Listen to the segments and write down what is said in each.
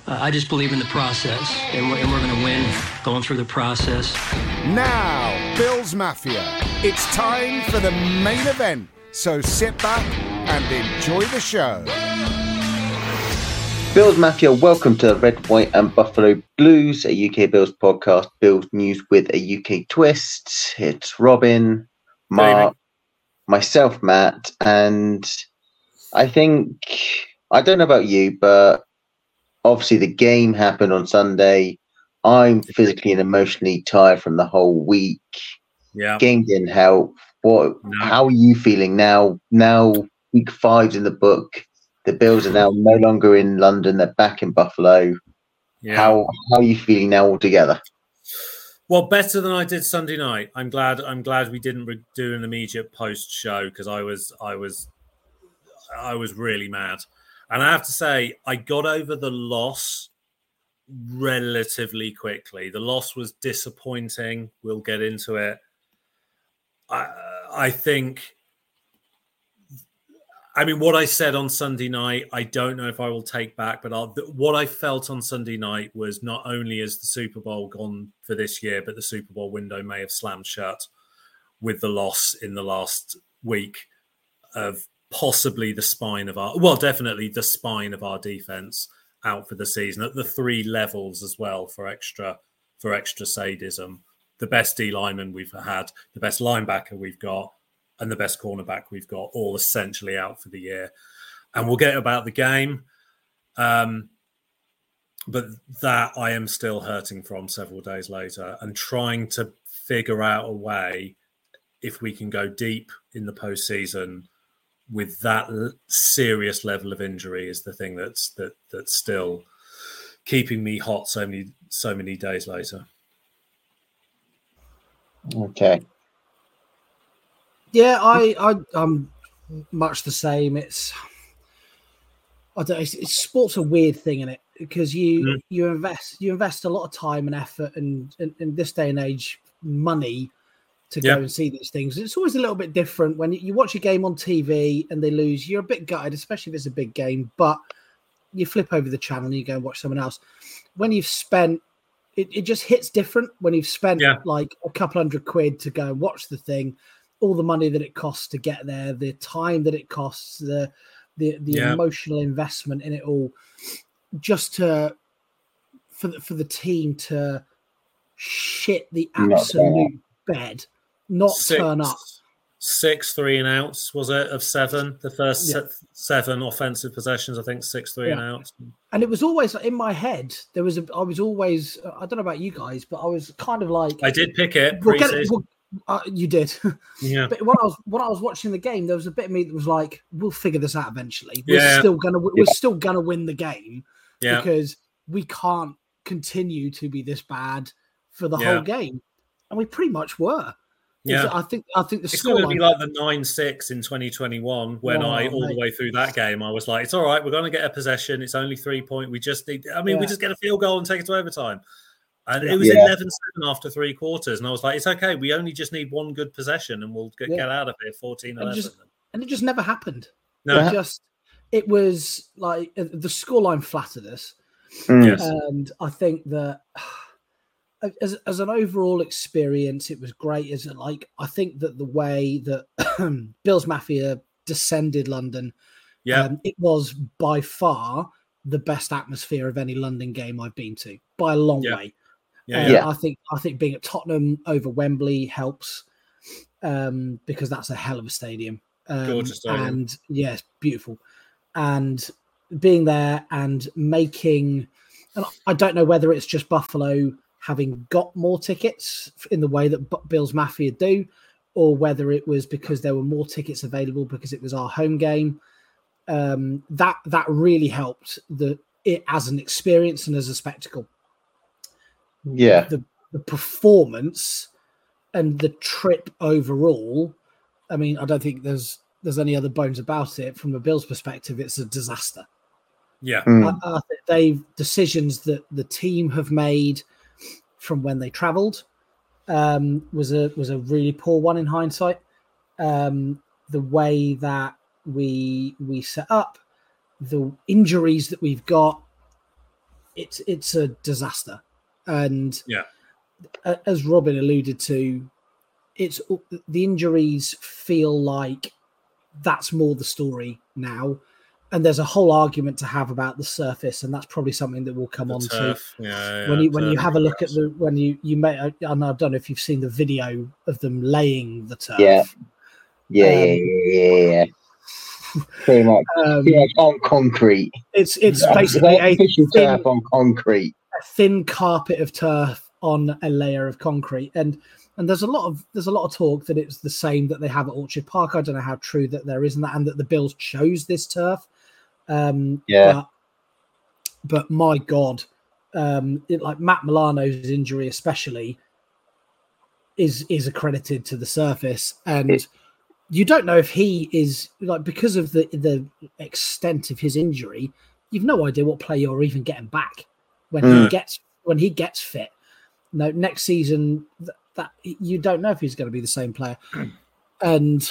I just believe in the process, and we're going to win going through the process. Now, Bills Mafia, it's time for the main event. So sit back and enjoy the show. Bills Mafia, welcome to Red, White and Buffalo Blues, a UK Bills podcast, Bills news with a UK twist. It's Robin, Mark, myself, Matt, and I don't know about you, but obviously the game happened on Sunday. I'm physically and emotionally tired from the whole week. Yeah. Game didn't help. How are you feeling now? Now week 5's in the book. The Bills are now no longer in London. They're back in Buffalo. Yeah. How are you feeling now altogether? Well, better than I did Sunday night. I'm glad we didn't do an immediate post show because I was really mad. And I have to say, I got over the loss relatively quickly. The loss was disappointing. We'll get into it. I think. I mean, what I said on Sunday night, I don't know if I will take back, but what I felt on Sunday night was not only is the Super Bowl gone for this year, but the Super Bowl window may have slammed shut with the loss in the last week of possibly definitely the spine of our defense out for the season at the 3 levels as well for extra sadism. The best D lineman we've had, the best linebacker we've got, and the best cornerback we've got, all essentially out for the year. And we'll get about the game. But that I am still hurting from several days later and trying to figure out a way if we can go deep in the postseason with that serious level of injury is the thing that's still keeping me hot so many days later. Okay. Yeah, I'm much the same. It's sport's a weird thing, isn't it? Because you invest a lot of time and effort and in this day and age, money to go and see these things. It's always a little bit different when you watch a game on TV and they lose. You're a bit gutted, especially if it's a big game, but you flip over the channel and you go and watch someone else. When you've spent, it just hits different when you've spent like a couple £100 to go and watch the thing, all the money that it costs to get there, the time that it costs, the emotional investment in it all, just for the team to shit the absolute bed. Not turn up. 6 3-and-outs, was it, of 7? The first 7 offensive possessions, I think 6 3-and-outs. And it was always in my head. I was always, I don't know about you guys, but I was kind of like, I did pick it. You did. Yeah. But when I was watching the game, there was a bit of me that was like, we'll figure this out eventually. We're still gonna win the game because we can't continue to be this bad for the whole game. And we pretty much were. Yeah, I think the it's going to be like the 9-6 in 2021 when all the way through that game I was like, it's all right, we're going to get a possession. It's only 3 point. We just need. We just get a field goal and take it to overtime. And it was 11-7 after 3 quarters, and I was like, it's okay. We only just need one good possession, and we'll get out of here 14-11. And it just never happened. No, it was like the scoreline flattered us, and I think that. As an overall experience, it was great. I think that the way that Bills Mafia descended London, it was by far the best atmosphere of any London game I've been to by a long way. I think being at Tottenham over Wembley helps because that's a hell of a stadium. Gorgeous stadium. And it's beautiful. And being there and making, and I don't know whether it's just Buffalo having got more tickets in the way that Bills Mafia do, or whether it was because there were more tickets available because it was our home game. That really helped it as an experience and as a spectacle. Yeah. The performance and the trip overall, I mean, I don't think there's any other bones about it. From a Bills perspective, it's a disaster. Yeah. I think decisions that the team have made from when they travelled was a really poor one in hindsight. The way that we set up, the injuries that we've got, it's a disaster. And yeah, as Robin alluded to, it's the injuries feel like that's more the story now. And there's a whole argument to have about the surface, and that's probably something that we'll come on to. When you have a look at when you may, I don't know if you've seen the video of them laying the turf. Yeah. Pretty much on concrete. It's basically a turf on concrete, a thin carpet of turf on a layer of concrete, and there's a lot of talk that it's the same that they have at Orchard Park. I don't know how true that there is in that, and that the Bills chose this turf. But my God, like Matt Milano's injury especially is accredited to the surface, and you don't know if he is, like, because of the extent of his injury, you've no idea what play you're even getting back when he gets fit. No, next season that you don't know if he's going to be the same player, and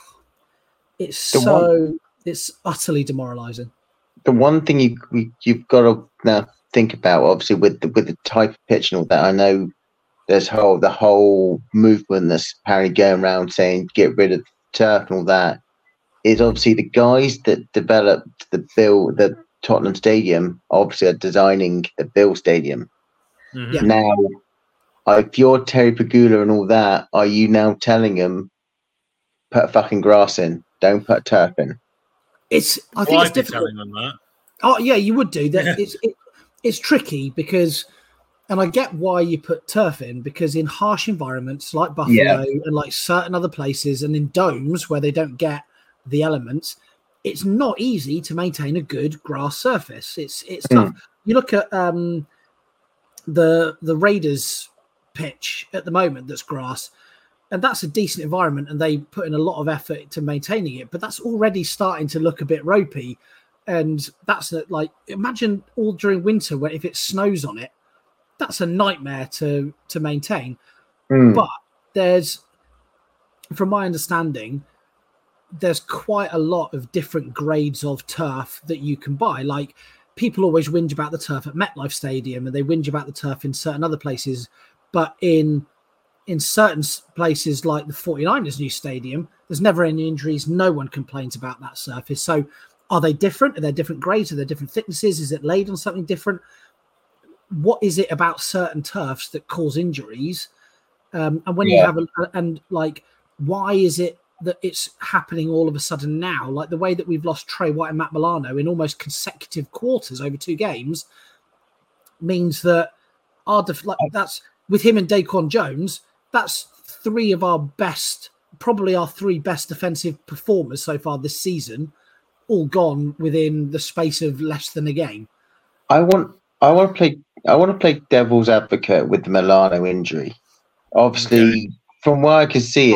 it's utterly demoralizing. The one thing you've got to now think about, obviously, with the type of pitch and all that, I know there's the whole movement that's apparently going around saying get rid of turf and all that, is obviously the guys that developed the Tottenham Stadium obviously are designing the Bill Stadium. Mm-hmm. Yeah. Now, if you're Terry Pegula and all that, are you now telling them put fucking grass in, don't put turf in? I think it's difficult. Telling them that. Oh yeah, you would do that. It's tricky because, and I get why you put turf in, because in harsh environments like Buffalo and like certain other places, and in domes where they don't get the elements, it's not easy to maintain a good grass surface. It's tough. You look at the Raiders pitch at the moment that's grass, and that's a decent environment, and they put in a lot of effort to maintaining it, but that's already starting to look a bit ropey. And that's like, imagine all during winter where if it snows on it, that's a nightmare to maintain. But there's, from my understanding, there's quite a lot of different grades of turf that you can buy. Like, people always whinge about the turf at MetLife Stadium, and they whinge about the turf in certain other places, but in certain places like the 49ers new stadium, there's never any injuries. No one complains about that surface. So are they different? Are there different grades? Are there different thicknesses? Is it laid on something different? What is it about certain turfs that cause injuries? And when you have why is it that it's happening all of a sudden now? Like the way that we've lost Trey White and Matt Milano in almost consecutive quarters over 2 games means that that's with him and Daquan Jones. That's 3 of our best, probably our 3 best defensive performers so far this season, all gone within the space of less than a game. I want to play devil's advocate with the Milano injury. Obviously, from where I could see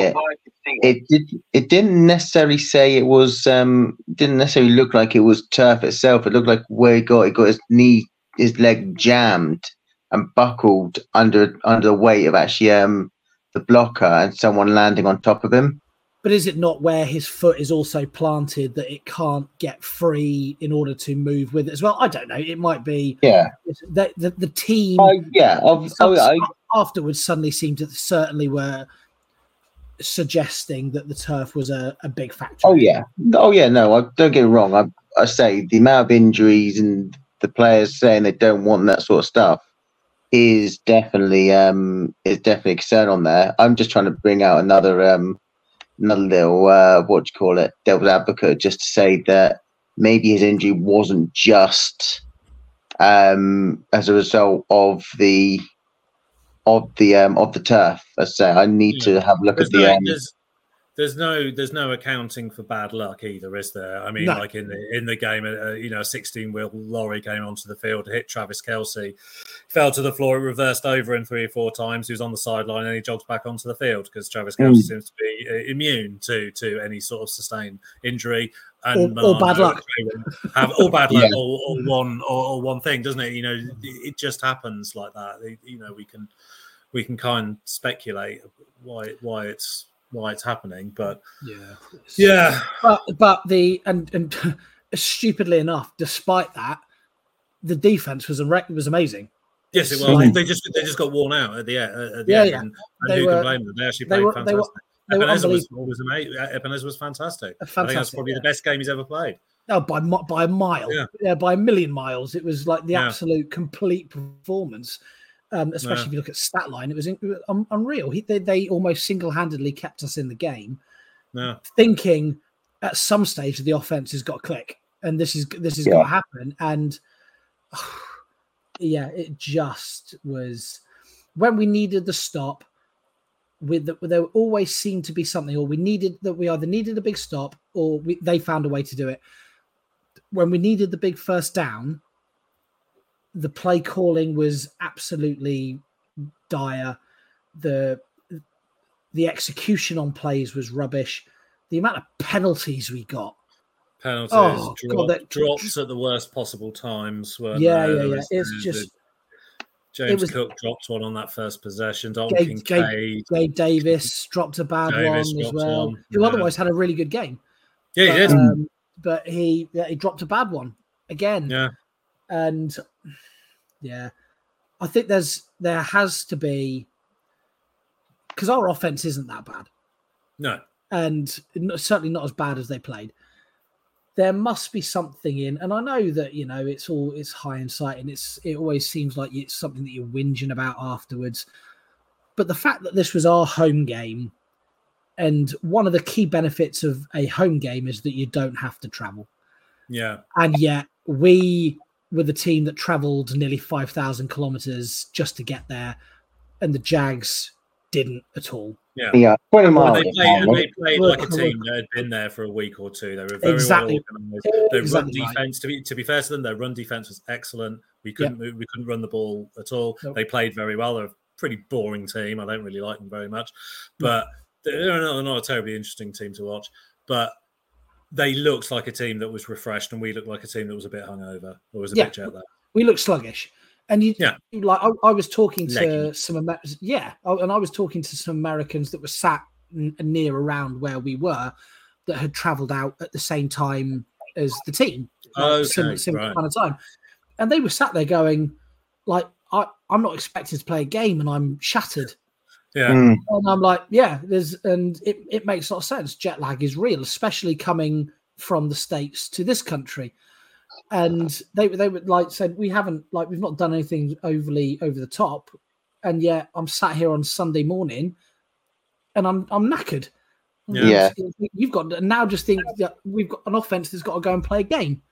it didn't necessarily say it was. Didn't necessarily look like it was turf itself. It looked like where he got his leg jammed and buckled under the weight of actually the blocker and someone landing on top of him. But is it not where his foot is also planted that it can't get free in order to move with it as well? I don't know. It might be. Yeah. The team. Afterwards, suddenly certainly were suggesting that the turf was a big factor. Oh yeah. No, don't get me wrong. I say the amount of injuries and the players saying they don't want that sort of stuff is definitely a concern on there. I'm just trying to bring out another little devil's advocate, just to say that maybe his injury wasn't just as a result of the turf. I say I need to have a look at There's no accounting for bad luck either, is there? I mean, like in the game, a 16-wheel lorry came onto the field, hit Travis Kelce, fell to the floor, it reversed over him 3 or 4 times. He was on the sideline and he jogged back onto the field because Travis Kelce seems to be immune to any sort of sustained injury and or bad luck. Or bad luck, or one thing, doesn't it? It just happens like that. We can kind of speculate why it's happening, but but and stupidly enough, despite that, the defense was amazing. Yes, it was. Like, they just got worn out at the end. Yeah. And who can blame them? They actually played fantastic. Ebenezer was amazing. Ebenezer was fantastic. I think that's probably the best game he's ever played. Oh, by a mile, by a million miles. It was like the absolute complete performance. Especially if you look at stat line, it was unreal. They almost single-handedly kept us in the game, thinking at some stage the offense has got to click, and this is got to happen. And it just was when we needed the stop. There always seemed to be something, or we either needed a big stop, or they found a way to do it. When we needed the big first down, the play calling was absolutely dire. The execution on plays was rubbish. The amount of penalties we got. Drops at the worst possible times. It's just James Cook dropped one on that first possession. Dalton Kincaid. Gabe Davis dropped a bad one as well. Who otherwise had a really good game. Yeah, he did. But he dropped a bad one again. Yeah. And I think there has to be, because our offense isn't that bad. No. And certainly not as bad as they played. There must be something in, and I know that, it's hindsight and it always seems like it's something that you're whinging about afterwards. But the fact that this was our home game, and one of the key benefits of a home game is that you don't have to travel. Yeah. And yet we were the team that traveled nearly 5,000 kilometers just to get there, and the Jags didn't at all. Yeah, 20 miles. They played like a team that had been there for a week or two. They were very well organised. Their run defense, to be fair to them, their run defense was excellent. We couldn't run the ball at all. Nope. They played very well. They're a pretty boring team. I don't really like them very much, but they're not a terribly interesting team to watch. But they looked like a team that was refreshed, and we looked like a team that was a bit hungover or was a bit jet lagged. We looked sluggish. And I was talking to I was talking to some Americans that were sat near around where we were, that had travelled out at the same time as the team, similar kind of time, and they were sat there going, like, I'm not expected to play a game, and I'm shattered. Yeah, and I'm like, it makes a lot of sense. Jet lag is real, especially coming from the States to this country. And they would said we've not done anything overly over the top, and yet I'm sat here on Sunday morning, and I'm knackered. Yeah, you've got now. Just think that we've got an offense that's got to go and play a game.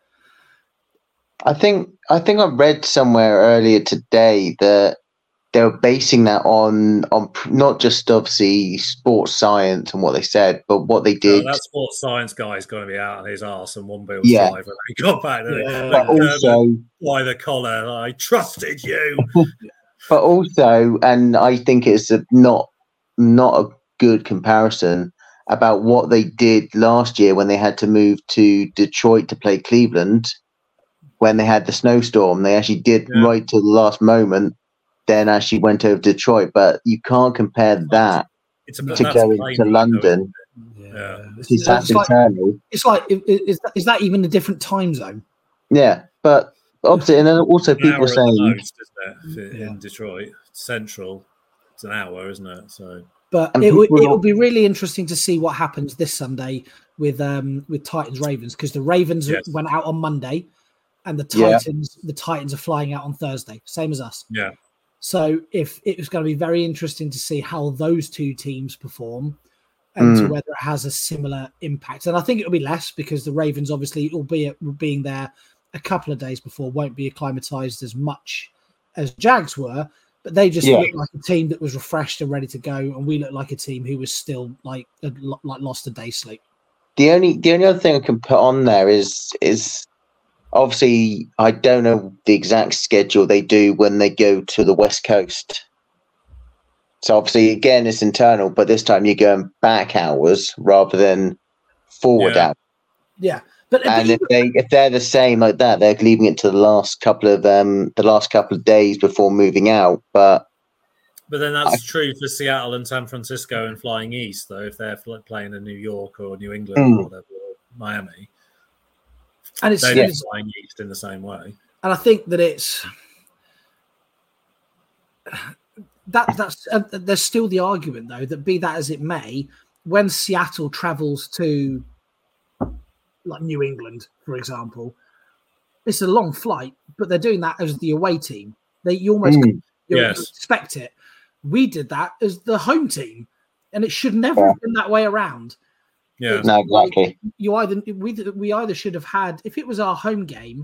I think I read somewhere earlier today that they were basing that on not just obviously sports science and what they said, but what they did. That sports science guy is going to be out on his arse and one Bill's driver. He got back there. But also, by the collar, I trusted you. But also, and I think it's not a good comparison about what they did last year when they had to move to Detroit to play Cleveland when they had the snowstorm. They actually did right to the last moment. Then actually went over to Detroit, but you can't compare that to going to London. It's like, is that even a different time zone? Yeah, but obviously, and then also people saying most, in Detroit Central, it's an hour, isn't it? So, but it will be really interesting to see what happens this Sunday with Titans Ravens, because the Ravens went out on Monday, and the Titans are flying out on Thursday, same as us. Yeah. So if it was going to be very interesting to see how those two teams perform, and to whether it has a similar impact. And I think it'll be less, because the Ravens, obviously, albeit being there a couple of days before, won't be acclimatized as much as Jags were. But they just looked like a team that was refreshed and ready to go, and we looked like a team who was still like lost a day's sleep. The only other thing I can put on there is obviously, I don't know the exact schedule they do when they go to the West Coast. So obviously, again, it's internal, but this time you're going back hours rather than forward hours. Yeah, if they're the same like that, they're leaving it to the last couple of days before moving out. But then that's true for Seattle and San Francisco and flying east, though. If they're playing in New York or New England or whatever, or Miami. And it's flying east in the same way. And I think that it's that's there's still the argument, though, that be that as it may, when Seattle travels to like New England, for example, it's a long flight, but they're doing that as the away team. You almost you expect it. We did that as the home team, and it should never have been that way around. Yeah, no, exactly. We either should have had, if it was our home game,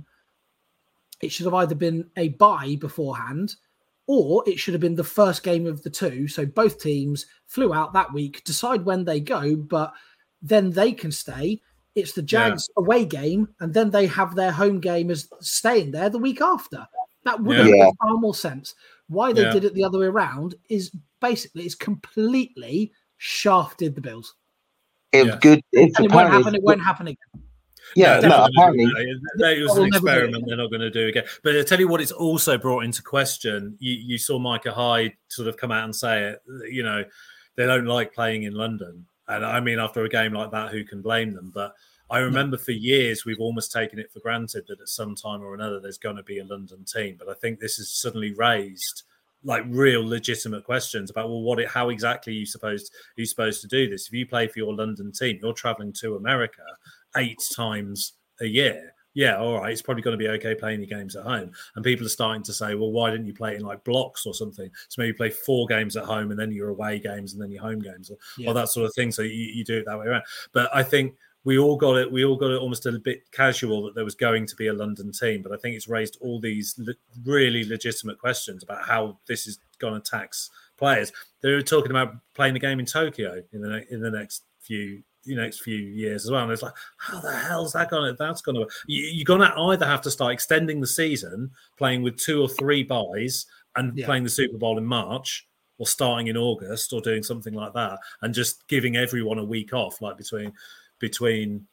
it should have either been a bye beforehand, or it should have been the first game of the two. So both teams flew out that week, decide when they go, but then they can stay. It's the Jags away game, and then they have their home game as staying there the week after. That would have made far more sense. Why they did it the other way around is basically it's completely shafted the Bills. It was good. It won't happen again. Yeah, no, apparently. It was an experiment they're not going to do again. But I tell you what, it's also brought into question. You saw Micah Hyde sort of come out and say it, you know, they don't like playing in London. And I mean, after a game like that, who can blame them? But I remember for years, we've almost taken it for granted that at some time or another, there's going to be a London team. But I think this has suddenly raised like real legitimate questions about, well, how exactly are you supposed to do this? If you play for your London team, you're traveling to America 8 times a year. Yeah, all right, it's probably going to be okay playing your games at home. And people are starting to say, well, why didn't you play it in like blocks or something? So maybe play 4 games at home and then your away games and then your home games or that sort of thing. So you do it that way around. But I think we all got it almost a bit casual that there was going to be a London team. But I think it's raised all these really legitimate questions about how this is going to tax players. They were talking about playing the game in Tokyo in the next few years as well, and it's like, how the hell's that going? That's going to you're going to either have to start extending the season, playing with 2 or 3 buys, and playing the Super Bowl in March, or starting in August, or doing something like that, and just giving everyone a week off, like between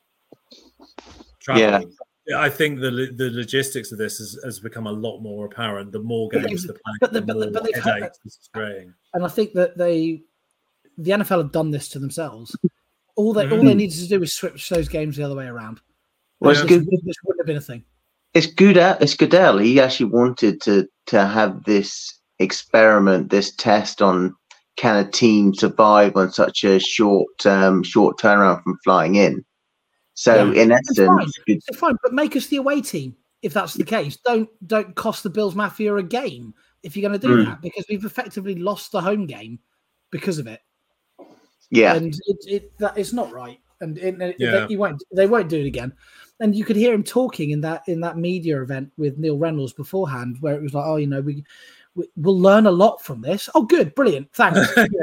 traveling. Yeah. I think the logistics of this has become a lot more apparent. The more games they're playing, the more headaches this is creating. And I think that the NFL have done this to themselves. All they needed to do was switch those games the other way around. Well, this wouldn't have been a thing. It's Goodell. He actually wanted to have this experiment, this test on can a team survive on such a short turnaround from flying in. So in essence, it's fine, but make us the away team if that's the case. Don't cost the Bills Mafia a game if you're going to do that, because we've effectively lost the home game because of it. Yeah, and it's not right, and they won't do it again. And you could hear him talking in that media event with Neil Reynolds beforehand, where it was like, oh, you know, we'll learn a lot from this. Oh, good, brilliant, thanks.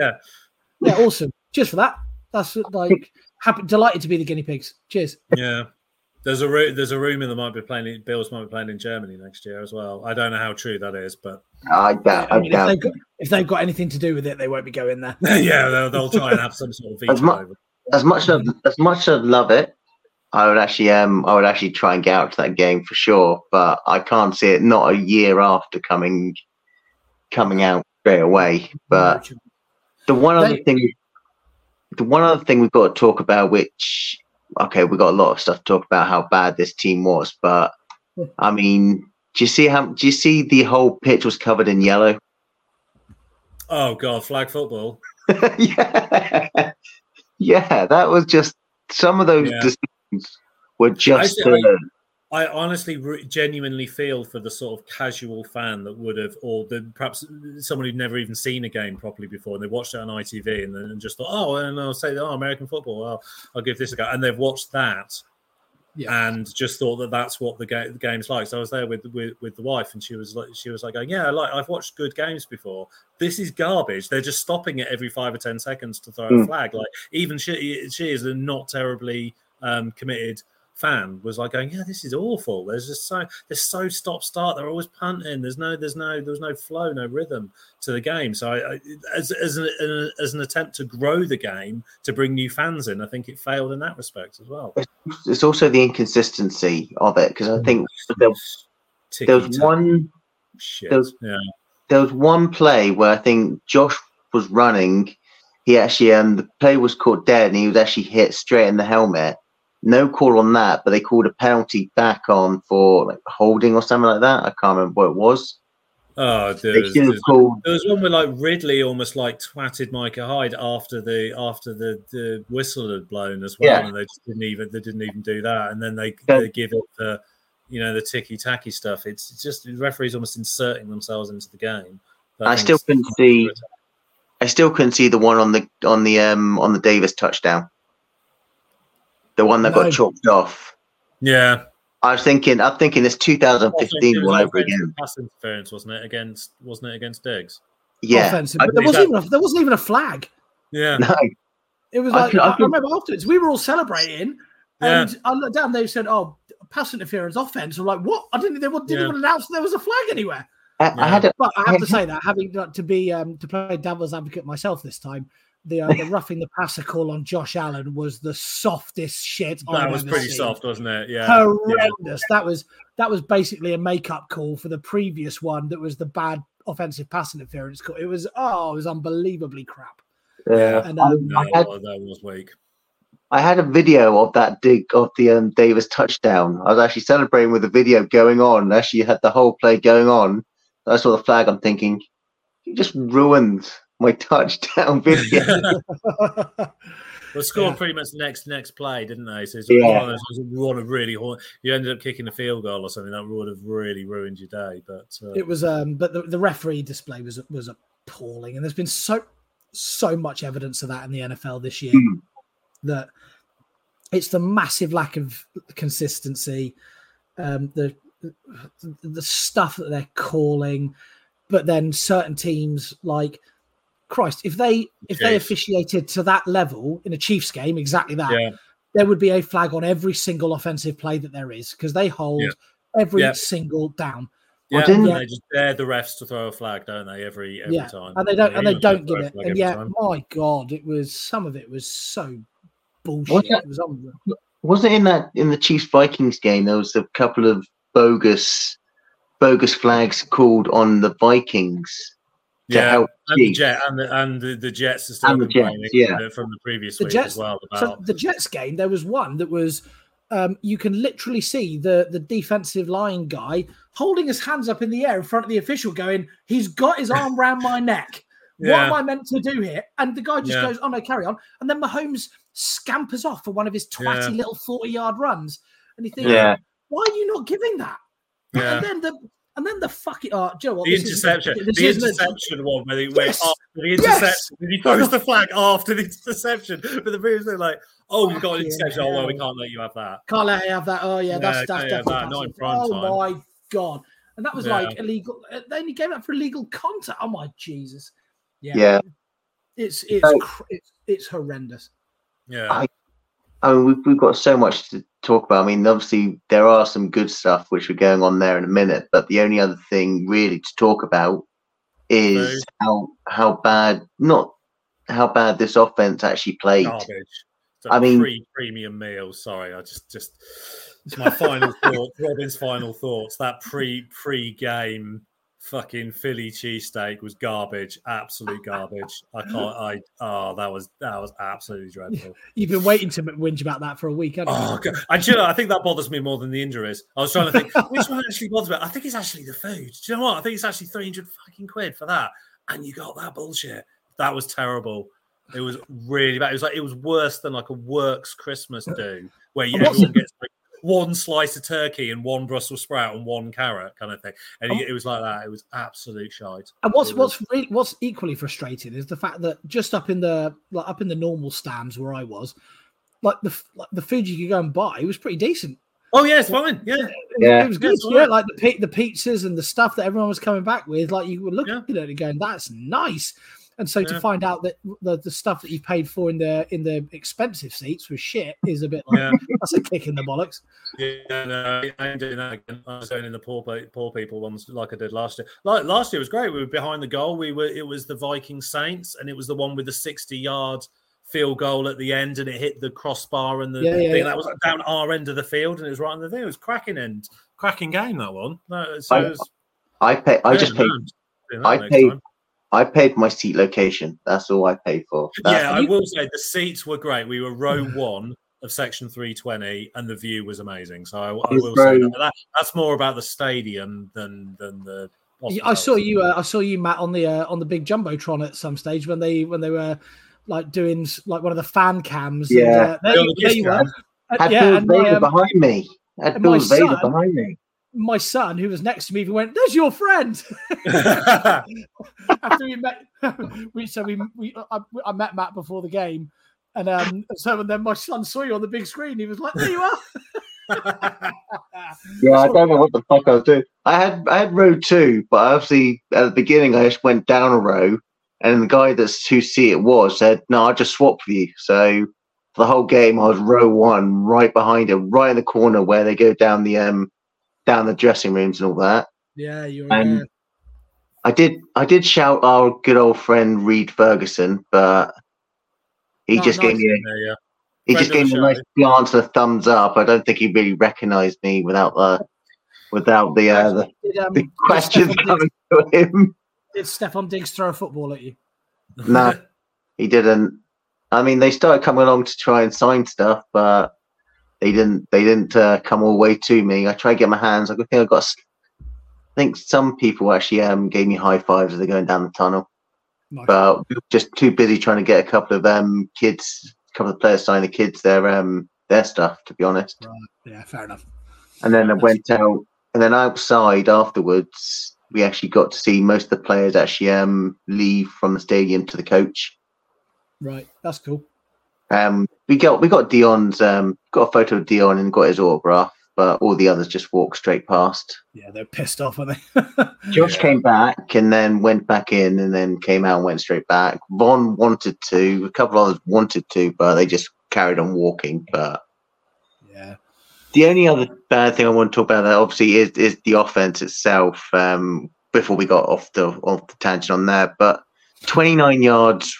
yeah, awesome. Cheers for that. That's like delighted to be the guinea pigs. Cheers. Yeah. There's a rumor that Bills might be playing in Germany next year as well. I don't know how true that is, but I doubt. If they've got anything to do with it, they won't be going there. Yeah, they'll try and have some sort of veto. As much as I love it, I would actually try and get out to that game for sure. But I can't see it not a year after coming out straight away. But the one other thing we've got to talk about, which. Okay, we got a lot of stuff to talk about how bad this team was, but I mean, do you see the whole pitch was covered in yellow? Oh God, flag football. yeah, that was just some of those decisions were just. I honestly, genuinely feel for the sort of casual fan that would have, or perhaps someone who'd never even seen a game properly before, and they watched it on ITV and just thought, oh, and I'll say, American football, well, I'll give this a go, and they've watched that, and just thought that that's what the game's like. So I was there with the wife, and she was like, going, yeah, I've watched good games before. This is garbage. They're just stopping it every 5 or 10 seconds to throw a flag. Like even she is a not terribly committed fan was like going, yeah, this is awful. There's so stop start. They're always punting. There was no flow, no rhythm to the game. So I as an attempt to grow the game to bring new fans in, I think it failed in that respect as well. It's also the inconsistency of it, because I think there was one play where I think Josh was running. He actually the play was caught dead, and he was actually hit straight in the helmet. no call on that, but they called a penalty back on for like holding or something like that. I can't remember what it was. Oh, there was one where like Ridley almost like twatted Micah Hyde after the whistle had blown as well, and they didn't even do that, and then they give it the ticky tacky stuff. It's just the referees almost inserting themselves into the game. I still couldn't see the one on the Davis touchdown, the one that got chalked off. Yeah. I'm thinking it's 2015 all over again. Pass interference, wasn't it against Diggs? Yeah, offensive, but there wasn't even a flag. Yeah, no. It was like I remember afterwards we were all celebrating, and I looked down. They said, "Oh, pass interference, offense." I'm like, "What?" I didn't even announce there was a flag anywhere. But I have to say that having to play devil's advocate myself this time. The roughing the passer call on Josh Allen was the softest shit. That was pretty soft, wasn't it? Yeah, horrendous. Yeah. That was basically a makeup call for the previous one. That was the bad offensive pass interference call. It was unbelievably crap. Yeah, and, that was weak. I had a video of that the Davis touchdown. I was actually celebrating with the video going on. Actually, had the whole play going on. I saw the flag. I'm thinking, you just ruined my touchdown video. Well, scored pretty much the next play, didn't they? So you ended up kicking a field goal or something that would have really ruined your day. But it was but the referee display was appalling, and there's been so much evidence of that in the NFL this year. That it's the massive lack of consistency, the stuff that they're calling, but then certain teams like. Christ, if they officiated to that level in a Chiefs game, exactly that, there would be a flag on every single offensive play that there is because they hold every single down. Yeah, they just dare the refs to throw a flag, don't they? Every time, and they don't give it. And yet, my God, some of it was so bullshit. It was unreal. Was it in the Chiefs Vikings game? There was a couple of bogus flags called on the Vikings. And the Jets are still complaining from the previous week as well. So the Jets game, there was one that was you can literally see the defensive line guy holding his hands up in the air in front of the official going, he's got his arm around my neck. What am I meant to do here? And the guy just goes, oh no, carry on. And then Mahomes scampers off for one of his twatty little 40-yard runs. And you think, why are you not giving that? Yeah. And then the fucking Joe, what, the interception one where he went after the interception, and he throws the flag after the interception. But the previous thing, like, oh, you've got an interception. Oh well, we can't let you have that. Can't let you have that. Oh yeah, that's definitely not in prime time. My God, and that was like illegal. They only gave that for illegal contact. Oh my Jesus. Yeah. It's horrendous. Yeah. I mean, we've got so much to talk about. I mean, obviously, there are some good stuff which are going on there in a minute, but the only other thing really to talk about is how bad this offense actually played. Garbage. I mean, premium meal. Sorry, I just it's my final thoughts. Robin's final thoughts. That pre-game fucking Philly cheesesteak was garbage, absolute garbage. That was absolutely dreadful. You've been waiting to whinge about that for a week, haven't you? Oh God. And I think that bothers me more than the injuries. I was trying to think which one actually bothers me. I think it's actually the food. Do you know what? I think it's actually 300 fucking quid for that, and you got that bullshit. That was terrible. It was really bad. It was worse than like a works Christmas do, where everyone gets like one slice of turkey and one Brussels sprout and one carrot kind of thing, and it was like that. It was absolute shite. And what's equally frustrating is the fact that just up in the normal stands where I was, like the food you could go and buy was pretty decent. Oh yeah, it's fine. Yeah, it was good. Yeah, like the pizzas and the stuff that everyone was coming back with, like you were looking at it and going, "That's nice." And so to find out that the stuff that you paid for in the expensive seats was shit is a bit like that's a kick in the bollocks. Yeah, no, I ain't doing that again. I was going in the poor people ones like I did last year. Like last year was great. We were behind the goal. It was the Viking Saints, and it was the one with the 60-yard field goal at the end, and it hit the crossbar and the thing that was down our end of the field, and it was right on the thing. It was cracking game, that one. I paid my seat location. That's all I paid for. I will say the seats were great. We were row 1, of Section 320, and the view was amazing. So I will say that's more about the stadium than the. I saw you, Matt, on the big jumbotron at some stage when they were like doing like one of the fan cams. Yeah, and, there you were. Had Bill Vader behind me. My son, who was next to me, went, "There's your friend." After we met, I met Matt before the game, and then my son saw you on the big screen. He was like, "There you are." Yeah, I don't know what the fuck I was doing. I had row 2, but obviously at the beginning I just went down a row, and the guy that's whose seat it was said, "No, I just swapped with you." So for the whole game, I was row 1, right behind him, right in the corner where they go down the dressing rooms and all that. Yeah, you were. I did shout our good old friend Reed Ferguson, but he just gave me a nice glance and a thumbs up. I don't think he really recognised me without the questions coming to him. Did Stefan Diggs throw a football at you? No, he didn't. I mean, they started coming along to try and sign stuff, but they didn't come all the way to me. I tried to get my hands. I think some people actually gave me high fives as they're going down the tunnel. Nice. But we were just too busy trying to get a couple of players sign the kids their stuff, to be honest. Right. Yeah, fair enough. And then I went out, and then outside afterwards, we actually got to see most of the players actually leave from the stadium to the coach. Right, that's cool. We got Dion's got a photo of Dion and got his autograph, but all the others just walked straight past. Yeah, they're pissed off, aren't they? Josh came back and then went back in, and then came out and went straight back. Von wanted to, a couple of others wanted to, but they just carried on walking. But yeah, the only other bad thing I want to talk about that obviously is the offense itself. Before we got off the tangent on that, but 29 yards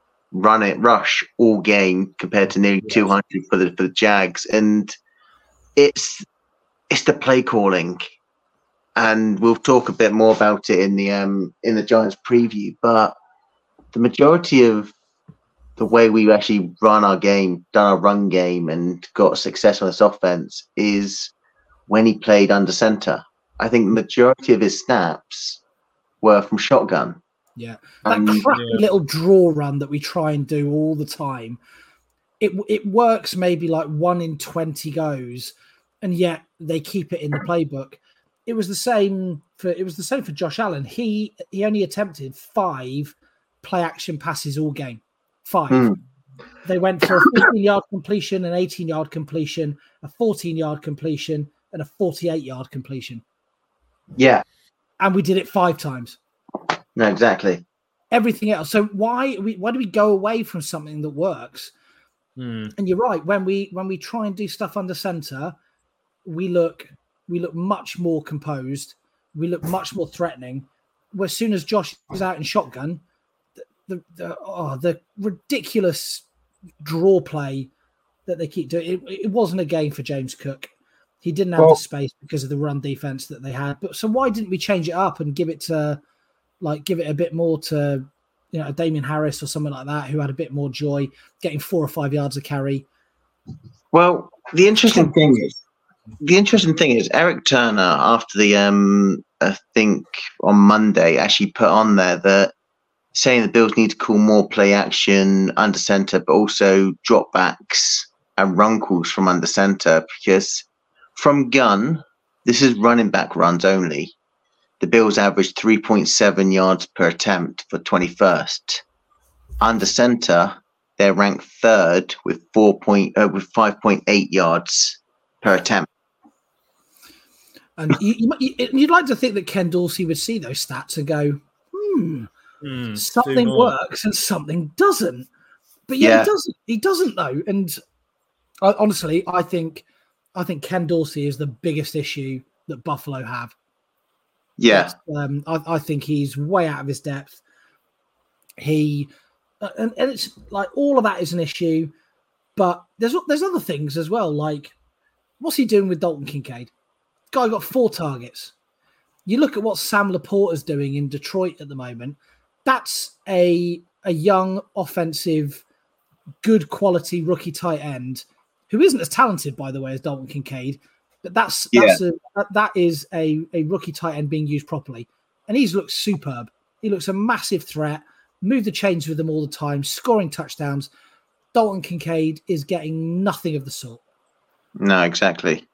rush all game compared to nearly 200 for the Jags, and it's the play calling, and we'll talk a bit more about it in the Giants preview. But the majority of the way we actually done our run game, and got success on this offense is when he played under center. I think the majority of his snaps were from shotgun. Yeah, that crappy little draw run that we try and do all the time, it works maybe like 1 in 20 goes, and yet they keep it in the playbook. It was the same for Josh Allen. He only attempted 5 play action passes all game. 5. They went for a 15-yard completion, an 18-yard completion, a 14-yard completion, and a 48-yard completion. Yeah, and we did it 5 times. No, exactly. Everything else. So why do we go away from something that works? And you're right. When we try and do stuff under center, we look much more composed. We look much more threatening. Where as soon as Josh is out in shotgun, the ridiculous draw play that they keep doing. It wasn't a game for James Cook. He didn't have the space because of the run defense that they had. But so why didn't we change it up and give it a bit more to, Damian Harris or someone like that, who had a bit more joy, getting 4 or 5 yards of carry? Well, the interesting thing is Eric Turner, after the I think on Monday, actually put on there that saying the Bills need to call more play action under center, but also dropbacks and run calls from under center, because from gun, this is running back runs only. The Bills averaged 3.7 yards per attempt for 21st. Under center, they're ranked 3rd with 5.8 yards per attempt. And you'd like to think that Ken Dorsey would see those stats and go, something works and something doesn't. But he doesn't though. And honestly, I think Ken Dorsey is the biggest issue that Buffalo have. Yeah, I think he's way out of his depth. And it's like all of that is an issue, but there's other things as well. Like, what's he doing with Dalton Kincaid? Guy got 4 targets. You look at what Sam Laporta's doing in Detroit at the moment. That's a young, offensive, good quality rookie tight end who isn't as talented, by the way, as Dalton Kincaid, but that is a rookie tight end being used properly. And he's looked superb. He looks a massive threat, move the chains with them all the time, scoring touchdowns. Dalton Kincaid is getting nothing of the sort. No, exactly.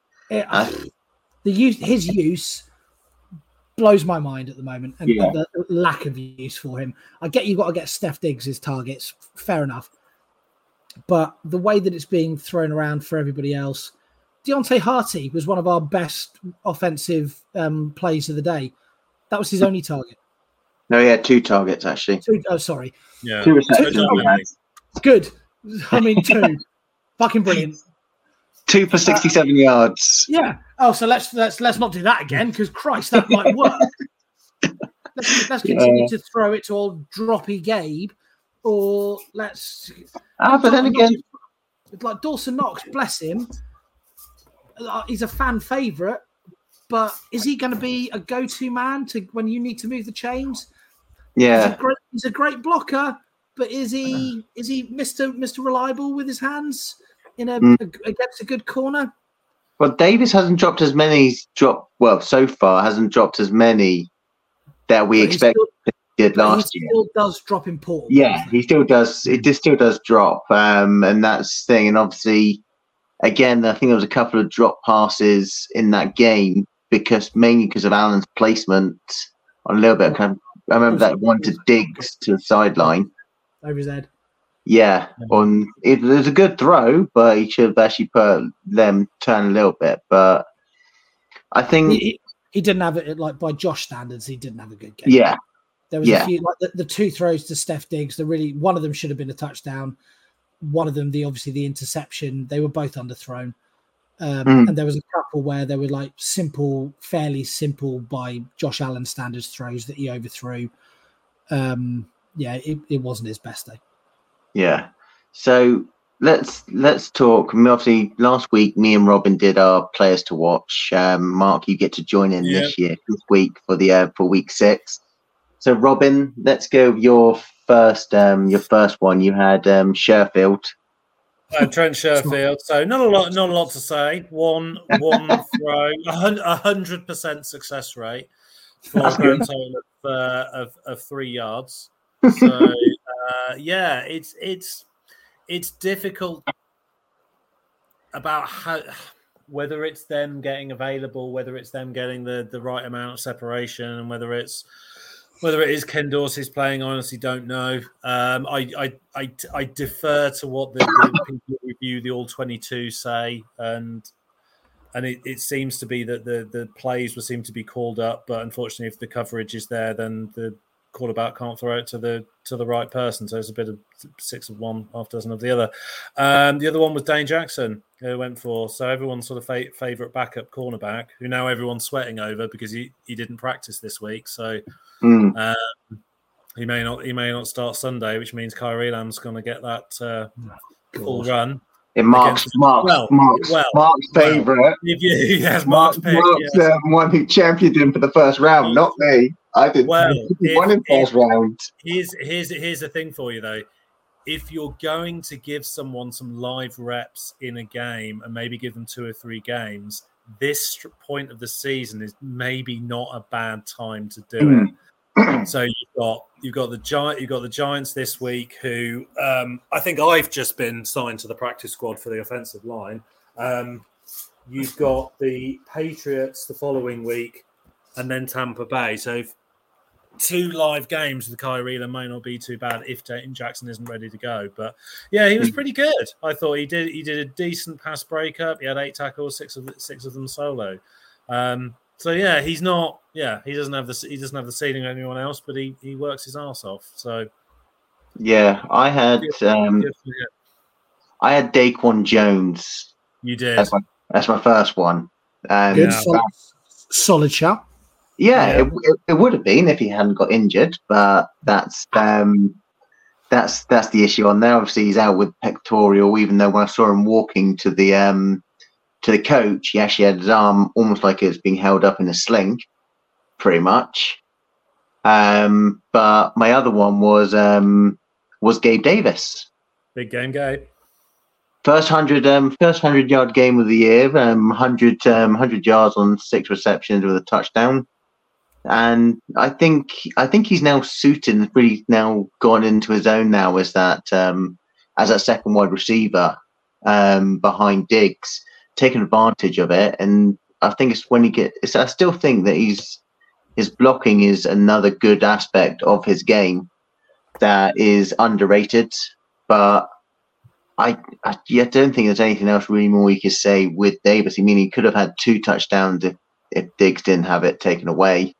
His use blows my mind at the moment, and the lack of use for him. I get you've got to get Steph Diggs' targets, fair enough. But the way that it's being thrown around for everybody else, Deontay Harty was one of our best offensive plays of the day. That was his only target. No, he had 2 targets, actually. Sorry. Yeah. 2 receptions. Good. I mean, 2. Fucking brilliant. 2 for 67 yards. Yeah. Oh, so let's not do that again, because Christ, that might work. let's continue to throw it to old droppy Gabe, or let's. But then again, like Dawson Knox, bless him. He's a fan favourite, but is he going to be a go-to man to when you need to move the chains? Yeah, he's a great blocker, but is he Mr. Reliable with his hands against a good corner? Well, Davis hasn't dropped as many. So far hasn't dropped as many that we expected he did last year. He still does drop in portal. Yeah, he still does. It just still does drop, and that's the thing. And obviously, again, I think there was a couple of drop passes in that game mainly because of Allen's placement on a little bit. I remember that one to Diggs to the sideline over his head. Yeah, it was a good throw, but he should have actually put them turn a little bit. But I think he didn't have it like by Josh standards. He didn't have a good game. Yeah, there was a few like the 2 throws to Steph Diggs. One of them should have been a touchdown. One of them, the interception. They were both underthrown, and there was a couple where they were like fairly simple by Josh Allen standards throws that he overthrew. It wasn't his best day. Yeah. So let's talk. Obviously, last week, me and Robin did our players to watch. Mark, you get to join in this week for week 6. So, Robin, let's go with your first one. You had Sherfield. Trent Sherfield. So not a lot to say. One throw, 100% success rate for a grand total of 3 yards. So it's difficult about whether it's them getting available, whether it's them getting the right amount of separation, and whether it is Ken Dorsey's playing. I honestly don't know. I defer to what the people who review the All-22 say, and it seems to be that the plays will seem to be called up, but unfortunately, if the coverage is there, then the quarterback can't throw it to the right person. So it's a bit of 6 of one, half dozen of the other. The other one was Dane Jackson, who went for. So everyone's sort of favourite backup cornerback, who now everyone's sweating over because he didn't practice this week. So he may not start Sunday, which means Kyrie Elam's going to get that full run. Mark's favourite. Yes, Mark's pick. Mark's the one who championed him for the first round, not me. I didn't. Well, he won in first round. Here's the thing for you though. If you're going to give someone some live reps in a game and maybe give them 2 or 3 games, this point of the season is maybe not a bad time to do it. So you've got the Giants this week, who I think I've just been signed to the practice squad for the offensive line. You've got the Patriots the following week, and then Tampa Bay. So 2 live games with Kyrie Elam may not be too bad if Dayton Jackson isn't ready to go. But yeah, he was pretty good. I thought he did a decent pass breakup. He had 8 tackles, 6 of them solo. So yeah, he's not. Yeah, he doesn't have the ceiling of anyone else, but he works his arse off. So yeah, I had Daquan Jones. You did. That's my first one. Good, solid shot. Yeah, it would have been if he hadn't got injured, but that's the issue on there. Obviously, he's out with pectoral. Even though when I saw him walking to the coach, he actually had his arm almost like it was being held up in a sling, pretty much. But my other one was Gabe Davis. Big game, Gabe. First 100-yard game of the year. 100 yards on 6 receptions with a touchdown. And I think he's now suited and really now gone into his own now as that second wide receiver behind Diggs, taking advantage of it. And I think it's when I still think that his blocking is another good aspect of his game that is underrated. But I don't think there's anything else really more you could say with Davis. I mean, he could have had 2 touchdowns if Diggs didn't get it taken away.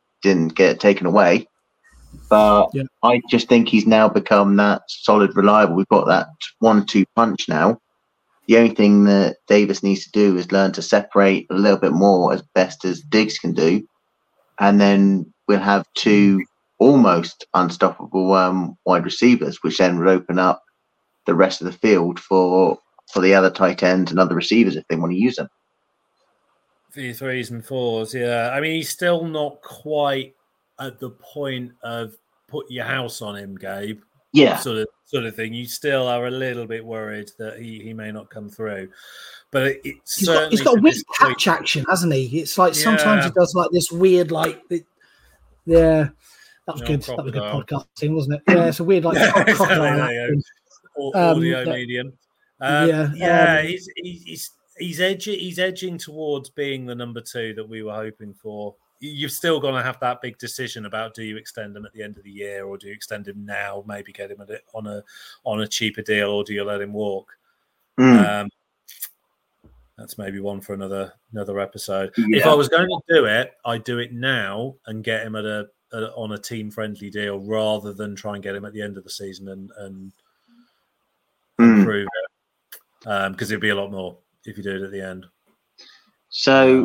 But yeah. I just think he's now become that solid, reliable. We've got that 1-2 punch now. The only thing that Davis needs to do is learn to separate a little bit more as best as Diggs can do. And then we'll have 2 almost unstoppable wide receivers, which then would open up the rest of the field for the other tight ends and other receivers if they want to use them. For your 3s and 4s, yeah. I mean, he's still not quite at the point of put your house on him, Gabe. Yeah. Sort of thing. You still are a little bit worried that he may not come through. But he's got a weird catch action, hasn't he? It's like sometimes he does like this weird, like, that was good. That was good podcasting, wasn't it? Yeah, it's a weird, like, crocodile audio medium. He's edging towards being the number 2 that we were hoping for. You've still got to have that big decision about, do you extend him at the end of the year, or do you extend him now, maybe get him on a cheaper deal, or do you let him walk? That's maybe one for another episode. Yeah. If I was going to do it, I'd do it now and get him on a team friendly deal rather than try and get him at the end of the season and improve it, because it'd be a lot more if you do it at the end. So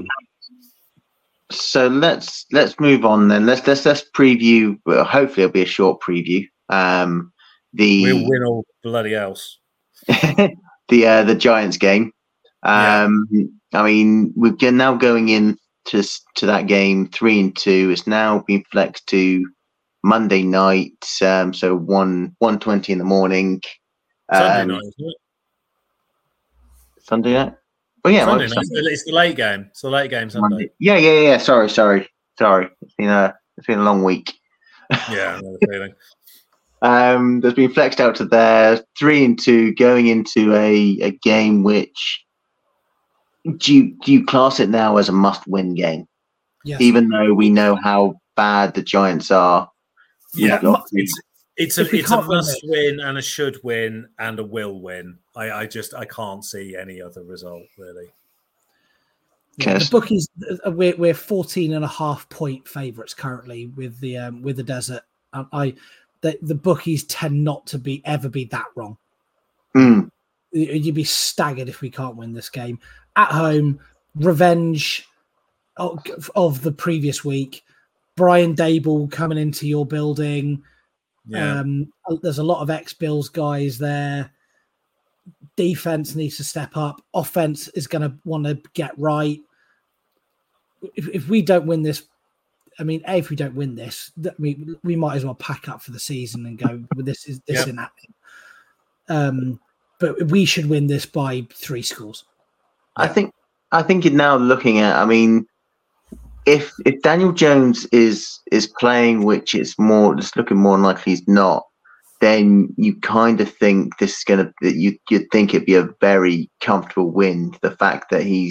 let's move on then. Let's preview. Well, hopefully it'll be a short preview. We'll win all bloody else. the Giants game. I mean, we're now going in to that game 3-2. It's now been flexed to Monday night. So 1:20 in the morning. Sunday night, isn't it? Sunday night. Oh yeah, Sunday night. It's the late game. It's the late game Sunday. Yeah. Sorry. It's been a long week. Yeah, I know the feeling. There's been flexed out to there 3-2, going into a game which do you class it now as a must-win game? Yes. Even though we know how bad the Giants are. Yeah, it's a must-win and a should-win and a will-win. I can't see any other result really. Yeah, the bookies, we're 14.5-point favourites currently with the Desert. The bookies tend not to ever be that wrong. You'd be staggered if we can't win this game at home. Revenge of the previous week. Brian Dable coming into your building. Yeah. There's a lot of ex-Bills guys there. Defense needs to step up. Offense is going to want to get right. If we don't win this, if we don't win this, we might as well pack up for the season and go, well, this is happening. But we should win this by 3 scores. I think you're now looking at, if Daniel Jones is playing, which is just looking more likely he's not, then you kind of think this is you'd think it'd be a very comfortable win. The fact that he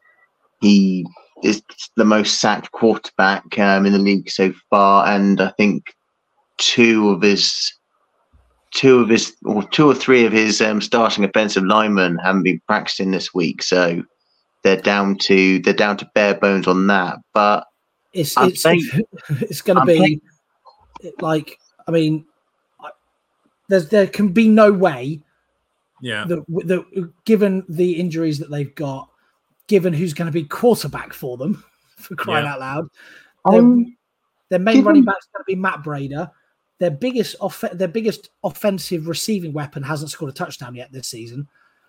is the most sacked quarterback in the league so far, and I think 2 or 3 of his starting offensive linemen haven't been practicing this week, so they're down to bare bones on that. But it's going to be like, there can be no way, that given the injuries that they've got, given who's going to be quarterback for them, for crying out loud, their main running back's going to be Matt Breida. Their biggest offensive receiving weapon hasn't scored a touchdown yet this season.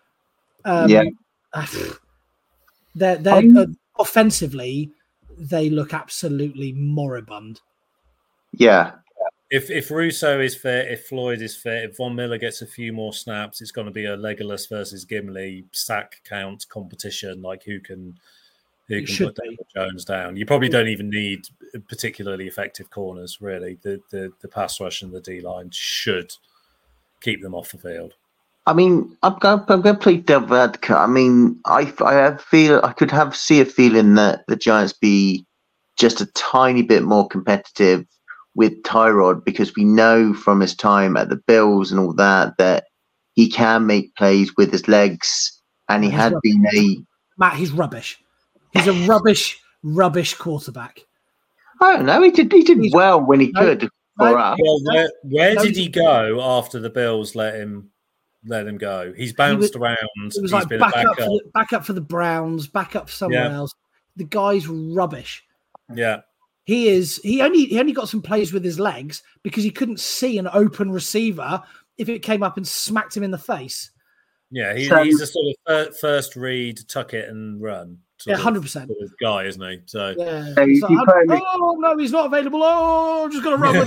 They're offensively, they look absolutely moribund. Yeah. If Russo is fit, if Floyd is fit, if Von Miller gets a few more snaps, it's going to be a Legolas versus Gimli sack count competition. Like who can put Daniel Jones down? You probably don't even need particularly effective corners. Really, the pass rush and the D line should keep them off the field. I mean, I'm going to play devil advocate. I mean, I could see a feeling that the Giants be just a tiny bit more competitive with Tyrod, because we know from his time at the Bills and all that he can make plays with his legs, and he had been Matt, he's rubbish. He's a rubbish quarterback. I don't know. He did well when he could. Well, where did he go after the Bills let him go? He's bounced around. It was like back up for the Browns, back up somewhere else. The guy's rubbish. Yeah. He only got some plays with his legs because he couldn't see an open receiver if it came up and smacked him in the face. Yeah, he's a sort of first read, tuck it and run. 100% guy, isn't he? So no, he's not available. Oh, I'm just gonna run with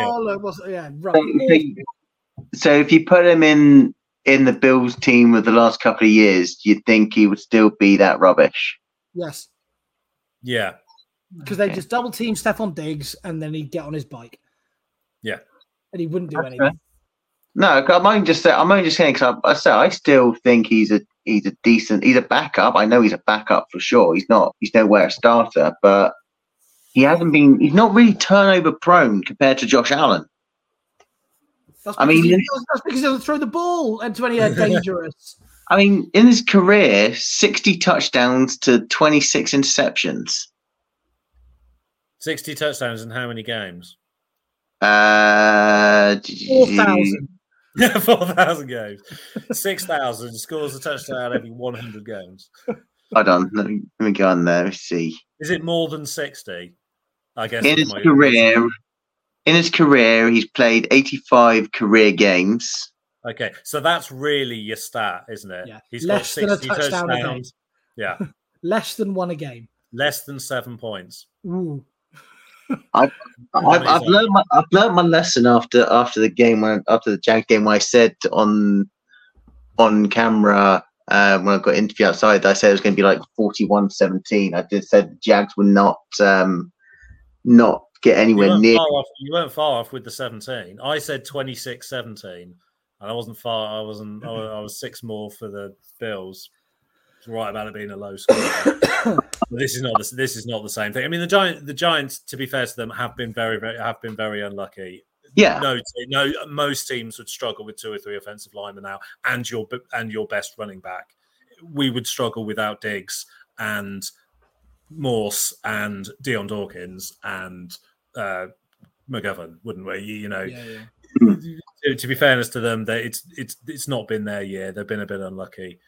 it. So if you put him in the Bills team of the last couple of years, you'd think he would still be that rubbish. Yes. Yeah. Because they just double team Stephon Diggs and then he'd get on his bike. Yeah. And he wouldn't do anything. No, I'm only just saying because I still think he's a backup. I know he's a backup for sure. He's nowhere a starter, but he's not really turnover prone compared to Josh Allen. That's because he doesn't throw the ball into any dangerous. I mean, in his career, 60 touchdowns to 26 interceptions. 60 touchdowns in how many games? 4,000. 4,000 games. 6,000 scores a touchdown every 100 games. Hold on, let me go on there. Let's see. Is it more than 60? I guess in his career, he's played 85 career games. Okay, so that's really your stat, isn't it? Yeah. He's less got 60 than a touchdown touchdowns. Yeah. Less than one a game. Less than 7 points. Ooh. I've learned my lesson after the game after the Jag game when I said on camera when I got interviewed outside, I said it was going to be like 41-17. I just said the Jags would not get anywhere near. You weren't far off with the 17. I said 26-17, and I wasn't far. I was 6 more for the Bills. It's right about it being a low score. This is not the same thing. I mean, the Giants, to be fair to them, have been very unlucky. Yeah. No. Most teams would struggle with 2 or 3 offensive linemen now, and your best running back. We would struggle without Diggs and Morse and Deion Dawkins and McGovern, wouldn't we? Yeah. To be fairness to them, it's not been their year. They've been a bit unlucky.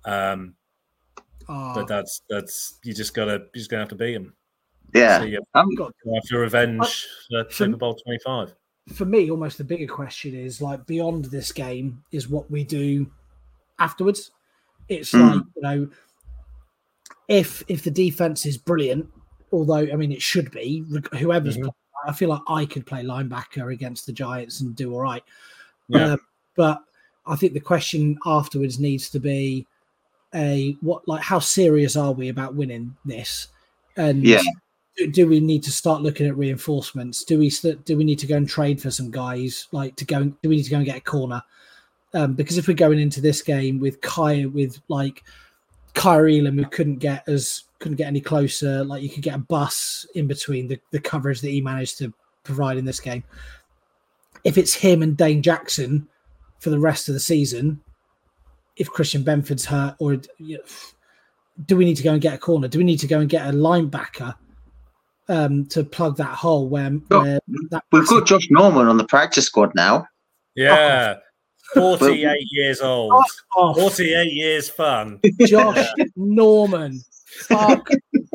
But that's you're gonna have to beat them. Yeah, so you have your revenge for Super Bowl 25. For me, almost the bigger question is like beyond this game is what we do afterwards. It's like if the defense is brilliant, although I mean it should be whoever's. I feel like I could play linebacker against the Giants and do all right. Yeah. But I think the question afterwards needs to be how serious are we about winning this? And do we need to start looking at reinforcements? Do we need to go and trade for some guys? Do we need to go and get a corner? Because if we're going into this game with Kyer Elam, who couldn't get any closer, like you could get a bus in between the coverage that he managed to provide in this game. If it's him and Dane Jackson for the rest of the season, if Christian Benford's hurt, or do we need to go and get a corner? Do we need to go and get a linebacker to plug that hole? We've got Josh Norman on the practice squad now. Yeah, 48 years old. 48 years fun. Josh Norman. Fuck.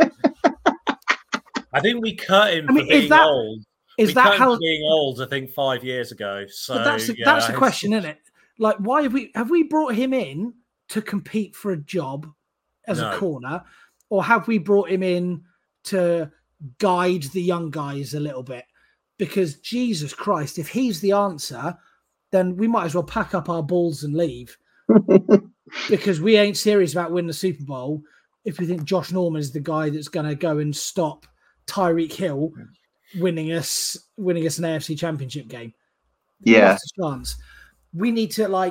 I think we cut him for being old. Is that how being old? I think 5 years ago. So that's the question, isn't it? Like, why have we brought him in to compete for a job as a corner, or have we brought him in to guide the young guys a little bit? because Jesus Christ, if he's the answer, then we might as well pack up our balls and leave because we ain't serious about winning the Super Bowl if we think Josh Norman is the guy that's going to go and stop Tyreek Hill winning us an AFC Championship game. Yeah. Not a chance. We need to,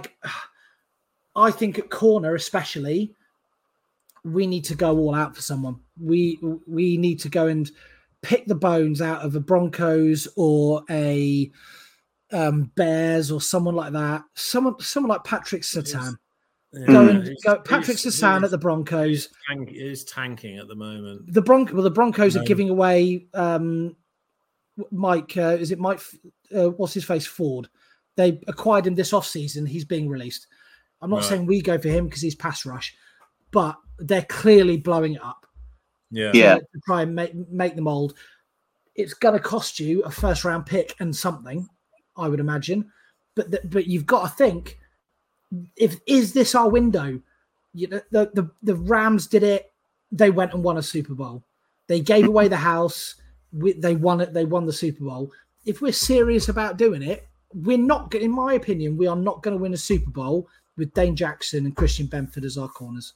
I think at corner especially, we need to go all out for someone. We need to go and pick the bones out of a Broncos or a Bears or someone like that. Someone like Patrick Surtain. Patrick Surtain at the Broncos. Is tanking at the moment. The Broncos are giving away Mike. Is it Mike? What's his face? Ford. They acquired him this offseason. He's being released. I'm not saying we go for him because he's pass rush, but they're clearly blowing it up. To try and make the mold. It's going to cost you a first round pick and something, I would imagine. But you've got to think, is this our window? The Rams did it. They went and won a Super Bowl. They gave away the house. They won it. They won the Super Bowl. If we're serious about doing it, we're not. In my opinion, we are not going to win a Super Bowl with Dane Jackson and Christian Benford as our corners.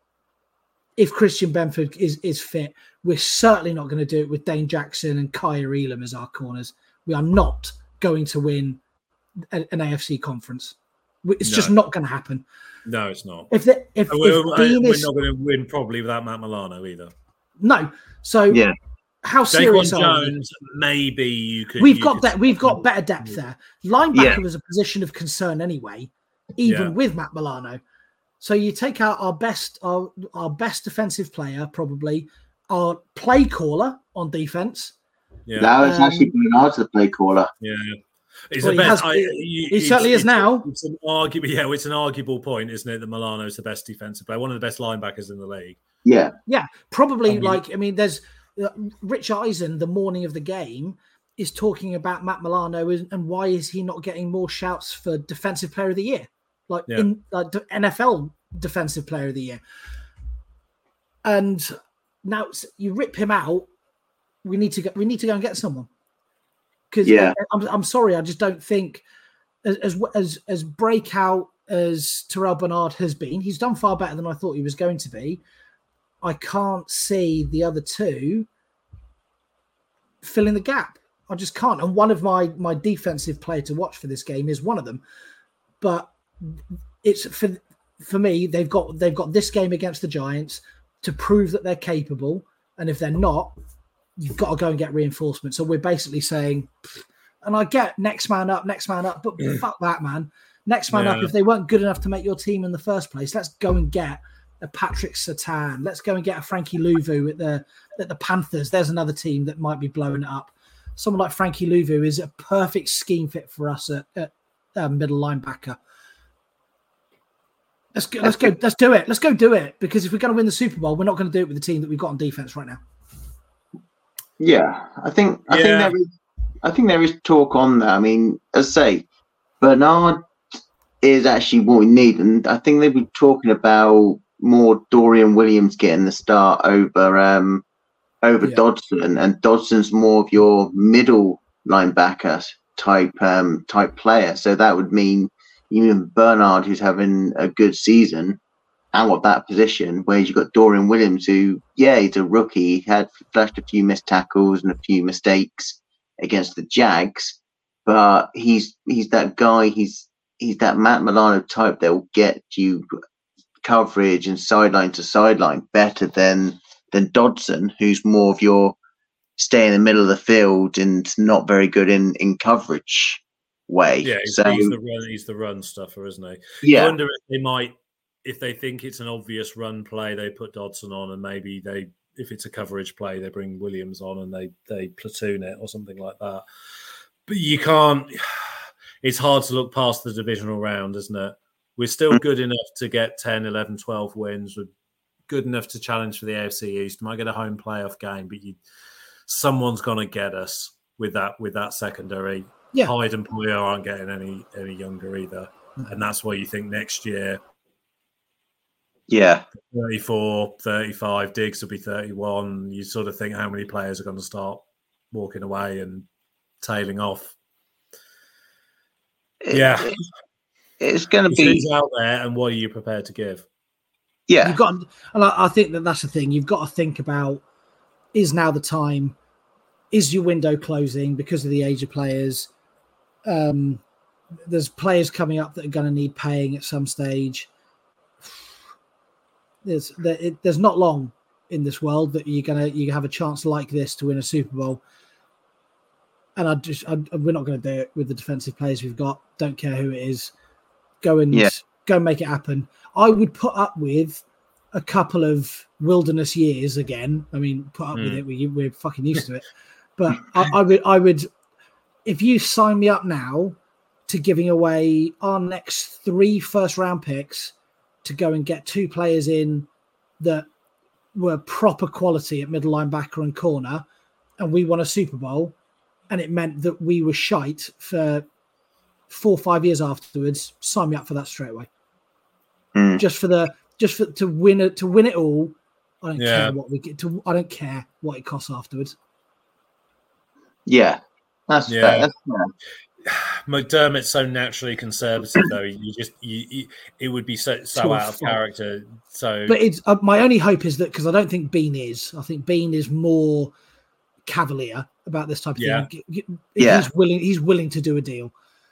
If Christian Benford is fit, we're certainly not going to do it with Dane Jackson and Kyer Elam as our corners. We are not going to win an AFC conference. It's just not going to happen. No, it's not. We're not going to win probably without Matt Milano either. No. So how serious Daquan are Jones, maybe you could. We've got better depth there. Linebacker was a position of concern anyway, even with Matt Milano. So you take out our best defensive player, probably our play caller on defense. Yeah, that was actually Bernard's the play caller. Yeah, he's the best. He certainly is now. It's an arguable point, isn't it? That Milano's the best defensive player, one of the best linebackers in the league. Yeah, probably. There's Rich Eisen the morning of the game is talking about Matt Milano and why is he not getting more shouts for Defensive Player of the Year? In NFL Defensive Player of the Year. And now you rip him out. We need to go and get someone. Because I'm sorry, I just don't think as breakout as Terrell Bernard has been, he's done far better than I thought he was going to be. I can't see the other two filling the gap. I just can't. And one of my defensive player to watch for this game is one of them. But it's for me, they've got this game against the Giants to prove that they're capable. And if they're not, you've got to go and get reinforcement. So we're basically saying, and I get next man up, but fuck that, man. Next man up, if they weren't good enough to make your team in the first place, let's go and get a Patrick Surtain. Let's go and get a Frankie Louvu at the Panthers. There's another team that might be blowing it up. Someone like Frankie Louvu is a perfect scheme fit for us at middle linebacker. Let's go. Let's do it. Let's go do it. Because if we're going to win the Super Bowl, we're not going to do it with the team that we've got on defense right now. Yeah, I think there is talk on that. I mean, as I say, Bernard is actually what we need, and I think they've been talking about more Dorian Williams getting the start over Dodson, and Dodson's more of your middle linebacker type player. So that would mean even Bernard, who's having a good season, out of that position, whereas you've got Dorian Williams, who, he's a rookie. He had flashed a few missed tackles and a few mistakes against the Jags, but he's that guy. He's that Matt Milano type that will get you coverage and sideline to sideline better than Dodson, who's more of your stay in the middle of the field and not very good in coverage way. Yeah, he's the run stuffer, isn't he? Yeah. I wonder if they might, if they think it's an obvious run play, they put Dodson on, and maybe if it's a coverage play, they bring Williams on and they platoon it or something like that. But you can't. It's hard to look past the divisional round, isn't it? We're still good enough to get 10, 11, 12 wins. We're good enough to challenge for the AFC East. Might get a home playoff game, but someone's going to get us with that secondary. Yeah. Hyde and Poyer aren't getting any younger either. And that's why you think next year, 34, 35, Diggs will be 31. You sort of think how many players are going to start walking away and tailing off. It's going to be who's out there, and what are you prepared to give? Yeah, you've got, and I think that's the thing. You've got to think about: is now the time? Is your window closing because of the age of players? There's players coming up that are going to need paying at some stage. There's not long in this world that you have a chance like this to win a Super Bowl. And we're not going to do it with the defensive players we've got. Don't care who it is. Go and make it happen. I would put up with a couple of wilderness years again. I mean, put up with it. We're fucking used to it. But I would, if you sign me up now to giving away our next 3 first-round picks to go and get 2 players in that were proper quality at middle linebacker and corner, and we won a Super Bowl, and it meant that we were shite for 4 or 5 years afterwards, sign me up for that straight away. To win it all. I don't care what we get to. I don't care what it costs afterwards. Yeah, that's fair. That's fair. McDermott's so naturally conservative, though. It would be so out of character. So, but it's my only hope is that, because I don't think Bean is. I think Bean is more cavalier about this type of thing. He's willing to do a deal.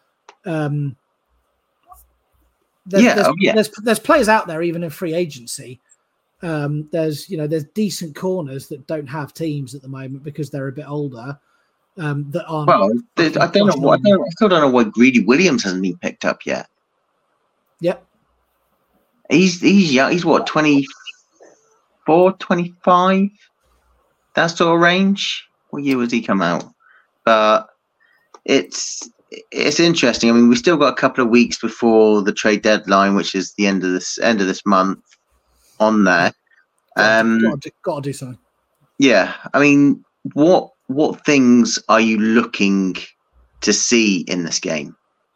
There's players out there even in free agency. There's decent corners that don't have teams at the moment because they're a bit older. That aren't. Well, I still don't know why Greedy Williams hasn't been picked up yet. Yep. He's young. He's what, 24, 25? That sort of range. What year was he come out? But it's interesting. I mean, we still got a couple of weeks before the trade deadline, which is the end of this month. On there, got to do something. Yeah, I mean, what things are you looking to see in this game?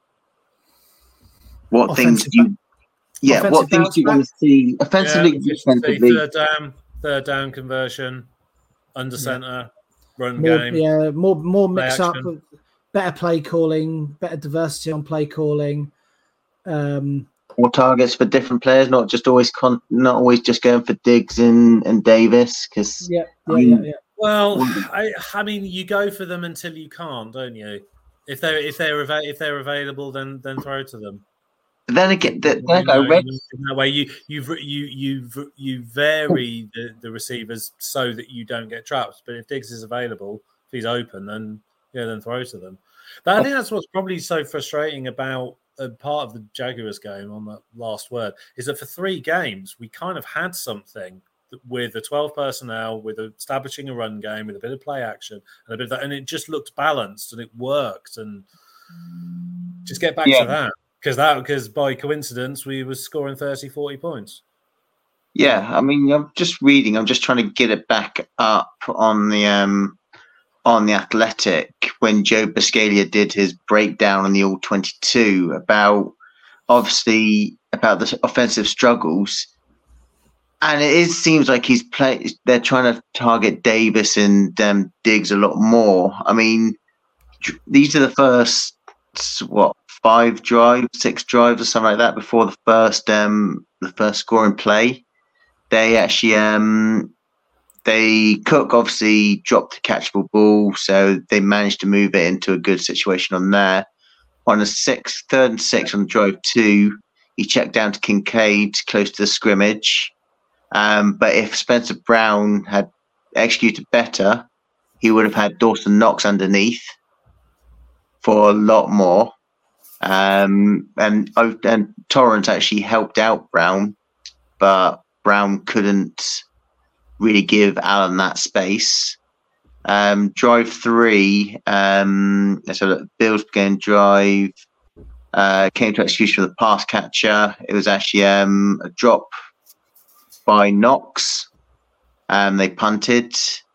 What things do you want to see offensively, defensively? Third down conversion, under center, run game. Yeah, more mix up, better play calling, better diversity on play calling. More targets for different players, not always just going for Diggs and Davis. Because Well, I mean, you go for them until you can't, don't you? If they're available, then throw to them. But then again, that way you vary the receivers so that you don't get trapped. But if Diggs is available, if he's open, then throw to them. But I think that's what's probably so frustrating about a part of the Jaguars game on that last word is that for 3 games we kind of had something with the 12 personnel, with establishing a run game, with a bit of play action and a bit of that, and it just looked balanced and it worked. And just get back to that because by coincidence we were scoring 30-40 points. Yeah, I mean, I'm just trying to get it back up on the Athletic when Joe Buscaglia did his breakdown on the All-22 about the offensive struggles. And it seems like they're trying to target Davis and Diggs a lot more. I mean, these are the first, 6 drives or something like that before the first scoring play. They actually, Cook obviously dropped the catchable ball, so they managed to move it into a good situation on there. On the 3rd and 6 on drive 2, he checked down to Kincaid close to the scrimmage. But if Spencer Brown had executed better, he would have had Dawson Knox underneath for a lot more. And Torrance actually helped out Brown, but Brown couldn't really give Allen that space. Drive 3, so Bills began drive, came to execution with a pass catcher. It was actually a drop by Knox. They punted.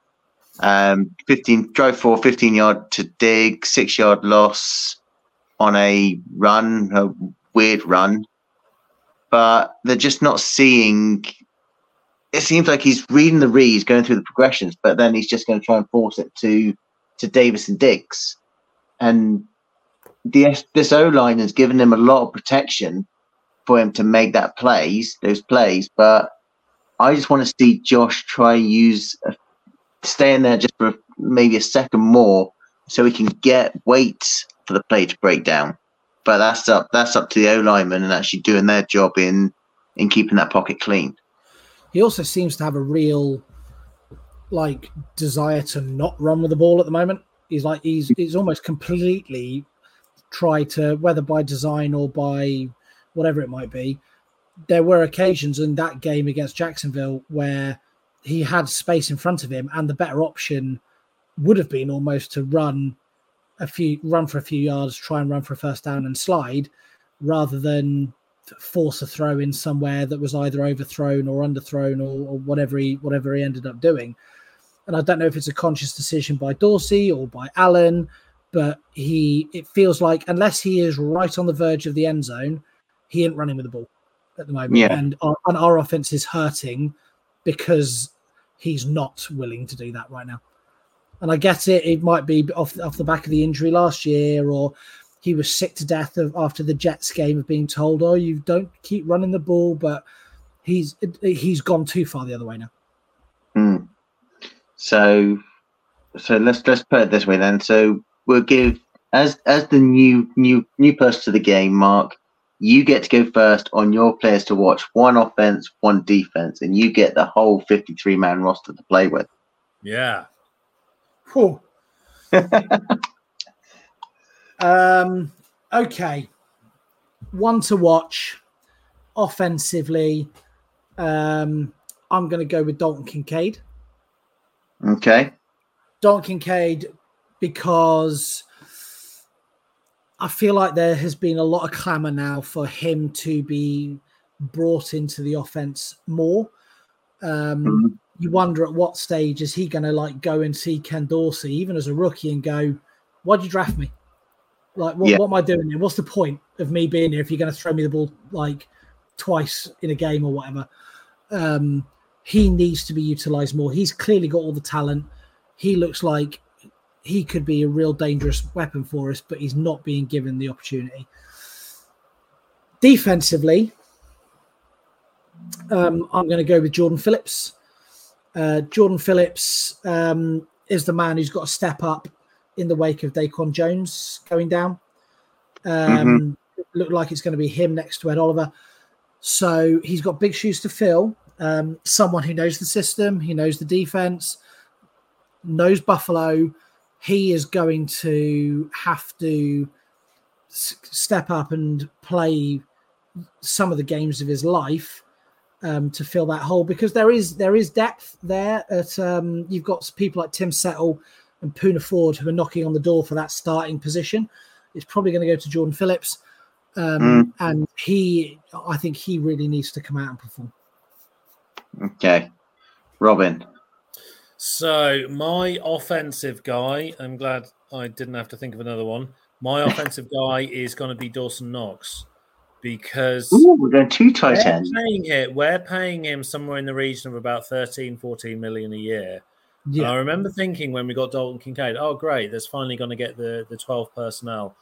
Drive 4, 15-yard to Diggs, 6-yard loss on a run, a weird run. But they're just not seeing. It seems like he's reading the reads, going through the progressions, but then he's just going to try and force it to Davis and Diggs. and this O-line has given him a lot of protection for him to make those plays. But I just want to see Josh try stay in there just for maybe a second more, so he can get weight for the play to break down. But that's up to the O-lineman and actually doing their job in keeping that pocket clean. He also seems to have a real desire to not run with the ball at the moment. He's almost completely tried to, whether by design or by whatever it might be. There were occasions in that game against Jacksonville where he had space in front of him, and the better option would have been almost to run for a few yards, try and run for a first down and slide, rather than force a throw in somewhere that was either overthrown or underthrown or whatever he ended up doing. And I don't know if it's a conscious decision by Dorsey or by Allen, but it feels like unless he is right on the verge of the end zone, he ain't running with the ball at the moment. Yeah. And our offense is hurting because he's not willing to do that right now. And I get it. It might be off the back of the injury last year, or he was sick to death after the Jets game of being told, "Oh, you don't keep running the ball." But he's gone too far the other way now. So let's put it this way then. So we'll give as the new person to the game, Mark. You get to go first on your players to watch, one offense, one defense, and you get the whole 53-man roster to play with. Yeah. Cool. Okay. One to watch offensively. I'm going to go with Dalton Kincaid. Okay. Dalton Kincaid, because I feel like there has been a lot of clamour now for him to be brought into the offense more. You wonder at what stage is he going to go and see Ken Dorsey, even as a rookie, and go, "Why'd you draft me? What am I doing here? What's the point of me being here if you're going to throw me the ball twice in a game or whatever?" He needs to be utilised more. He's clearly got all the talent. He looks like he could be a real dangerous weapon for us, but he's not being given the opportunity. Defensively, I'm going to go with Jordan Phillips. Jordan Phillips is the man who's got to step up in the wake of Daquan Jones going down. Looked like it's going to be him next to Ed Oliver. So he's got big shoes to fill. Someone who knows the system, he knows the defense, knows Buffalo. He is going to have to step up and play some of the games of his life to fill that hole, because there is depth there. You've got people like Tim Settle and Poona Ford who are knocking on the door for that starting position. It's probably going to go to Jordan Phillips, and I think he really needs to come out and perform. Okay, Robin. So my offensive guy, I'm glad I didn't have to think of another one. My offensive guy is going to be Dawson Knox, because we're going 2 tight ends. We're paying him somewhere in the region of about 13-14 million a year. Yeah. And I remember thinking when we got Dalton Kincaid, oh great, there's finally going to get the 12 personnel.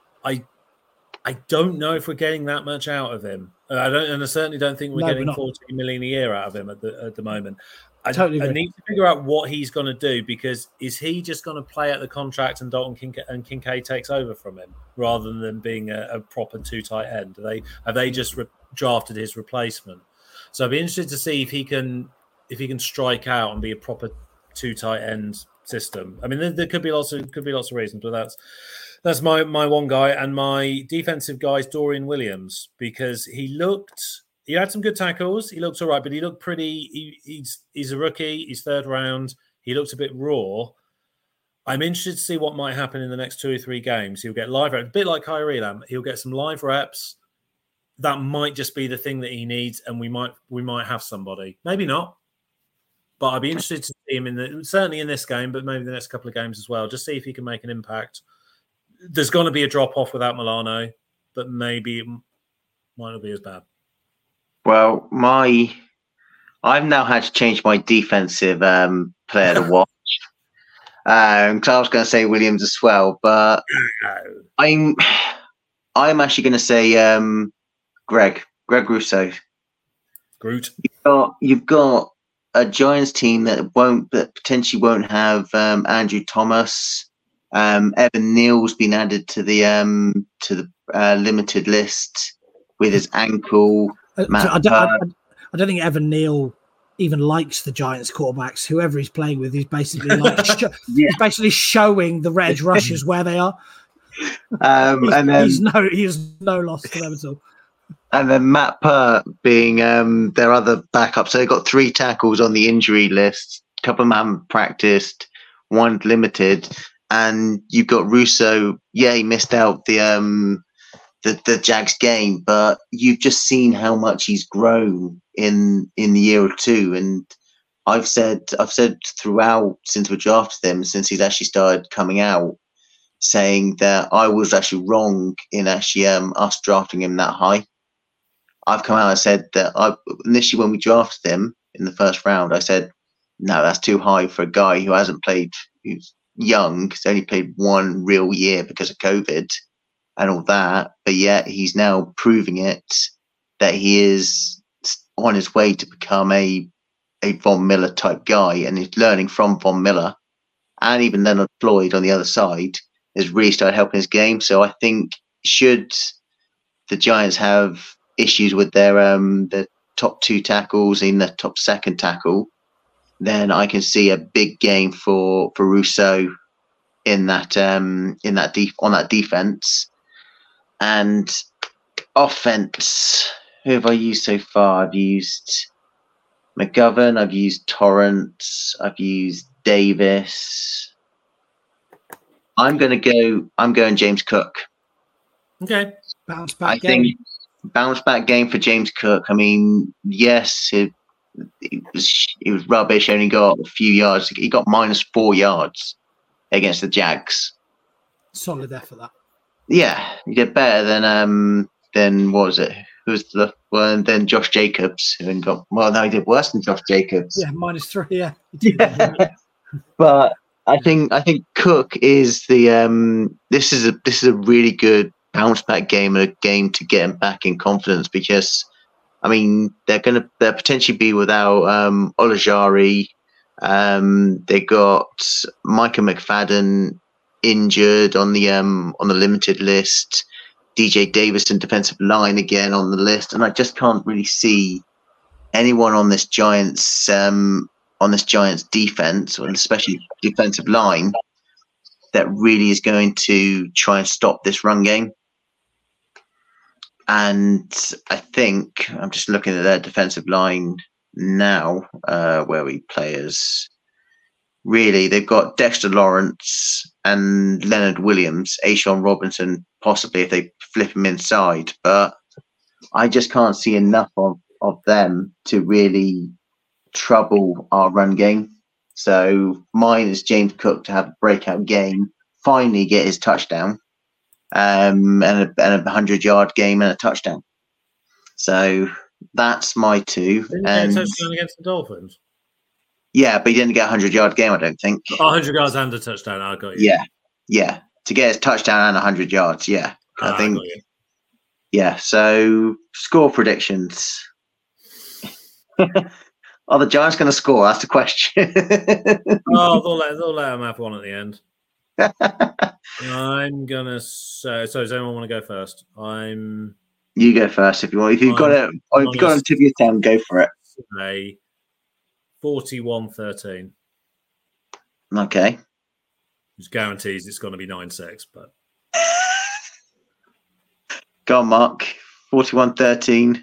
I don't know if we're getting that much out of him. I certainly don't think we're getting 14 million a year out of him at the moment. I need to figure out what he's going to do, because is he just going to play out the contract and Dalton Kincaid takes over from him rather than being a proper 2 tight end? Have they just drafted his replacement? So I'd be interested to see if he can strike out and be a proper 2 tight end system. I mean, there could be lots of reasons, but that's my one guy. And my defensive guy is Dorian Williams, because he had some good tackles. He looked all right, but he looked pretty. He's a rookie. He's 3rd round. He looks a bit raw. I'm interested to see what might happen in the next 2 or 3 games. He'll get live reps, a bit like Kyrie Lamb. He'll get some live reps. That might just be the thing that he needs, and we might have somebody. Maybe not, but I'd be interested to see him certainly in this game, but maybe the next couple of games as well. Just see if he can make an impact. There's going to be a drop off without Milano, but maybe it might not be as bad. Well, I've now had to change my defensive player to watch. Because I was going to say Williams as well, but I'm actually going to say Greg Rousseau. Groot. You've got a Giants team that potentially won't have Andrew Thomas. Evan Neal's been added to the limited list with his ankle. I don't think Evan Neal even likes the Giants quarterbacks. Whoever he's playing with, he's basically he's basically showing the Reg rushers where they are. He is no loss to them at all. And then Matt Pert being their other backup. So they've got 3 tackles on the injury list. A couple of them haven't practiced. 1 limited. And you've got Russo. Yeah, he missed out the Jags game, but you've just seen how much he's grown in the year or two. And I've said throughout since we drafted him, since he's actually started coming out, saying that I was actually wrong in actually us drafting him that high. I've come out and said that initially when we drafted him in the first round, I said, no, that's too high for a guy who hasn't played, who's young, he's only played 1 real year because of COVID and all that. But yet he's now proving it that he is on his way to become a Von Miller type guy, and he's learning from Von Miller. And even Leonard Floyd on the other side has really started helping his game. So I think should the Giants have issues with their top 2 tackles in the top 2nd tackle, then I can see a big game for Rousseau on that defense. And offense, who have I used so far? I've used McGovern, I've used Torrance, I've used Davis. I'm going James Cook. Okay. Bounce back game for James Cook. I mean, yes, it was rubbish. Only got a few yards. He got -4 yards against the Jags. Solid effort, that. Yeah, he did better than what was it? Then Josh Jacobs, who got he did worse than Josh Jacobs. Yeah, -3. Yeah, he did. But I think Cook is the this is a really good bounce back game, and a game to get him back in confidence, because I mean they'll potentially be without Olajari. They got Micah McFadden injured on the limited list. DJ Davison defensive line again on the list, and I just can't really see anyone on this Giants defense, or especially defensive line, that really is going to try and stop this run game. And I think I'm just looking at their defensive line now, where we players. Really, they've got Dexter Lawrence and Leonard Williams, Ashawn Robinson, possibly if they flip him inside. But I just can't see enough of them to really trouble our run game. So mine is James Cook to have a breakout game, finally get his touchdown, and a 100-yard game and a touchdown. So that's my 2. Didn't he get a touchdown against the Dolphins? Yeah, but he didn't get a 100-yard game, I don't think. 100 yards and a touchdown. I got you. Yeah. To get his touchdown and 100 yards, yeah. I think. Yeah. So score predictions. Are the Giants going to score? That's the question. They'll let them have one at the end. I'm gonna say. So does anyone want to go first? You go first if you want. If you've got it, or if you've got it on tip of your tongue, go for it. Say 41-13. Okay. Which guarantees it's going to be 9-6, but. Go on, Mark. 41-13.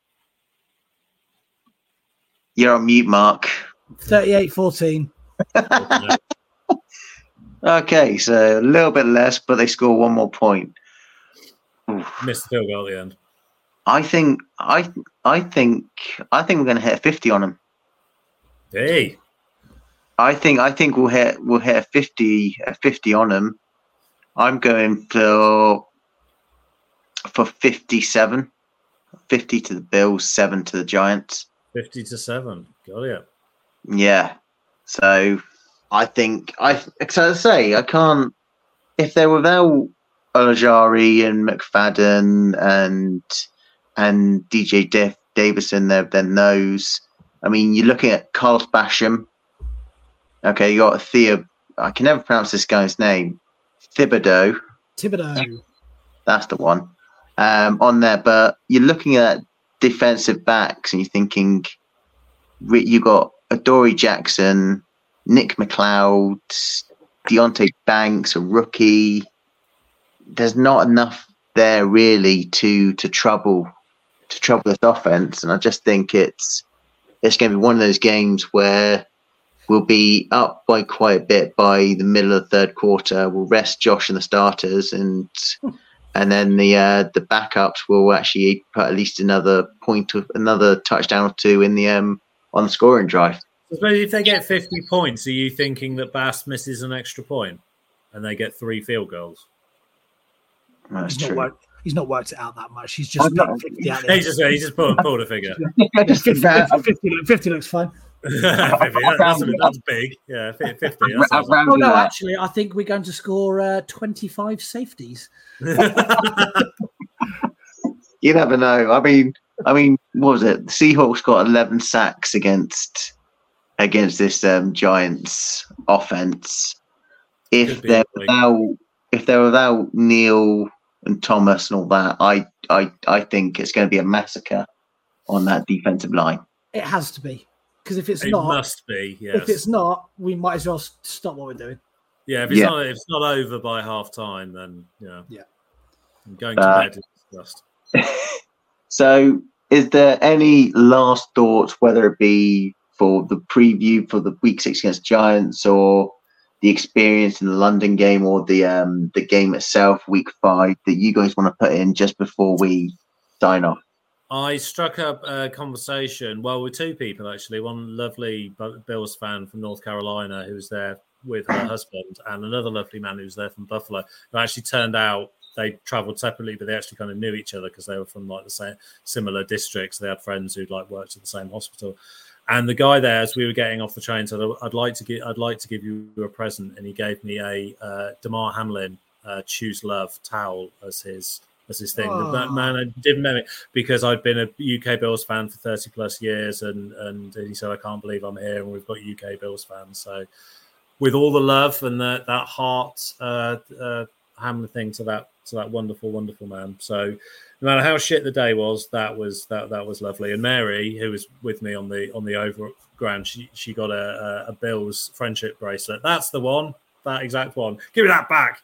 You're on mute, Mark. 38-14. Okay, so a little bit less, but they score 1 more point. Missed the field goal at the end. I think we're going to hit a 50 on them. Hey. I think we'll hit a 50 on them. I'm going for 57. 50 to the Bills, 7 to the Giants. 50-7. Got it. Yeah. So I think so I say I can't. If they're without Olajari and McFadden and DJ Davison, then those. I mean, you're looking at Carlos Basham. Okay, you got Theo. I can never pronounce this guy's name. Thibodeau. That's the one. On there, but you're looking at defensive backs and you're thinking you got Adoree Jackson, Nick McLeod, Deonte Banks, a rookie. There's not enough there really to trouble this offense, and I just think it's going to be one of those games where we'll be up by quite a bit by the middle of the third quarter. We'll rest Josh and the starters, and then the backups will actually put at least another touchdown or two in the on the scoring drive. I suppose if they get 50 points, are you thinking that Bass misses an extra point and they get 3 field goals? That's true. He's not worked it out that much. He's just picked 50 out there. He just pulled a figure. 50 looks fine. 50, that's big. Yeah, 50. Oh, no, actually, I think we're going to score 25 safeties. You never know. I mean, what was it? The Seahawks got 11 sacks against this Giants offense. If they're without Neal and Thomas and all that, I think it's going to be a massacre on that defensive line. It has to be, because if it must be. Yes. If it's not, we might as well stop what we're doing. Yeah, if it's not over by half time, then yeah. I'm going to bed is disgust. So, is there any last thoughts, whether it be for the preview for the Week 6 against Giants, or the experience in the London game, or the game itself, Week 5, that you guys want to put in just before we sign off? I struck up a conversation, with 2 people actually. One lovely Bills fan from North Carolina who was there with her husband, and another lovely man who was there from Buffalo, who actually turned out they travelled separately, but they actually kind of knew each other because they were from like the same similar districts. They had friends who'd like worked at the same hospital. And the guy there, as we were getting off the train, said, "I'd like to give you a present," and he gave me a Damar Hamlin "Choose Love" towel as his thing. That man, I didn't know it because I'd been a UK Bills fan for 30 plus years, and he said, "I can't believe I'm here, and we've got UK Bills fans." So, with all the love and that heart, Hamlin thing to that wonderful, wonderful man. So, no matter how shit the day was, that was lovely. And Mary, who was with me on the overground, she got a Bills friendship bracelet. That's the one, that exact one. Give me that back.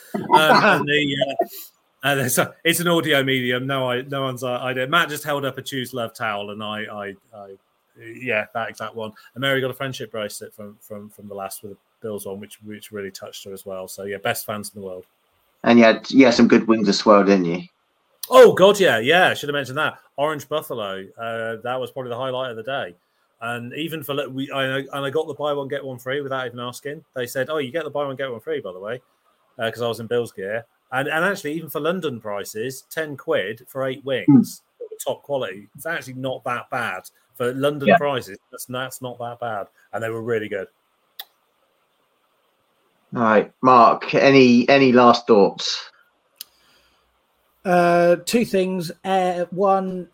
It's an audio medium. No one's idea. Matt just held up a Choose Love towel, and I that exact one. And Mary got a friendship bracelet from the last with the Bills one, which really touched her as well. So yeah, best fans in the world. And you had some good wings as well, didn't you? Oh God, yeah. I should have mentioned that. Orange Buffalo. That was probably the highlight of the day. And even for I got the buy one get one free without even asking. They said, "Oh, you get the buy one get one free," by the way, because I was in Bills gear. And actually, even for London prices, £10 for 8 wings, top quality. It's actually not that bad for London prices. That's not that bad, and they were really good. All right, Mark. Any last thoughts? 2 things. One,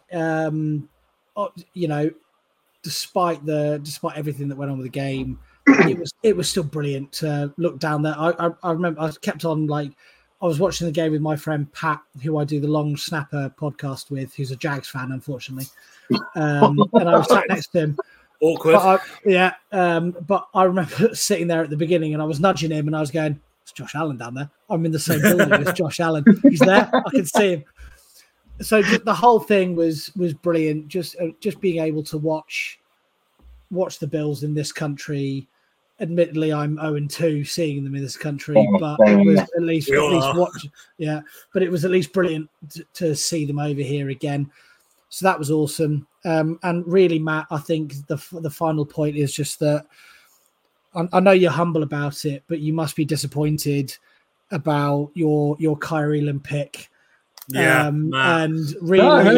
despite everything that went on with the game, it was still brilliant to look down there. I remember I kept on I was watching the game with my friend Pat, who I do the Long Snapper podcast with, who's a Jags fan, unfortunately. And I was sat next to him. Awkward. But I remember sitting there at the beginning and I was nudging him and I was going, "It's Josh Allen down there. I'm in the same building as Josh Allen. He's there. I can see him." So the whole thing was brilliant. Just being able to watch the Bills in this country. Admittedly, I'm 0-2 seeing them in this country, but it was at least watch. Yeah, but it was at least brilliant to see them over here again. So that was awesome. And really, Matt, I think the final point is just that I know you're humble about it, but you must be disappointed about your Kyrie Elam pick and really,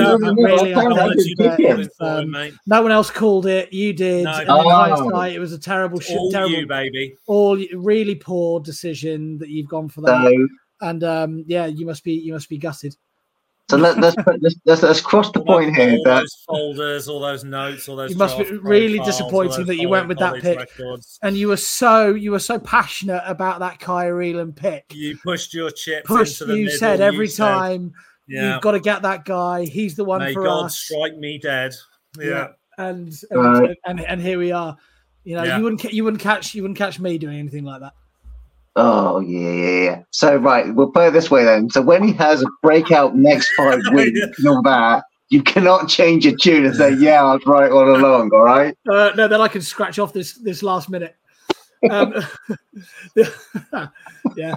no one else called it. You did. No. And in hindsight, it was a terrible shit. All you, baby. All really poor decision that you've gone for that. And you must be gutted. So let's cross the point here. All those folders, all those notes, all those. You must be really disappointed that you went with that pick, and you were so passionate about that Kyrie Elam pick. You pushed your chips into the middle. You said every time you've got to get that guy. He's the one May for God us. Strike me dead. Yeah. And here we are. You know, you wouldn't catch me doing anything like that. Oh, yeah. So, right, we'll put it this way then. So, when he has a breakout next 5 weeks and all that, you cannot change your tune and say, I was right all along, all right? No, then I can scratch off this last minute. Yeah.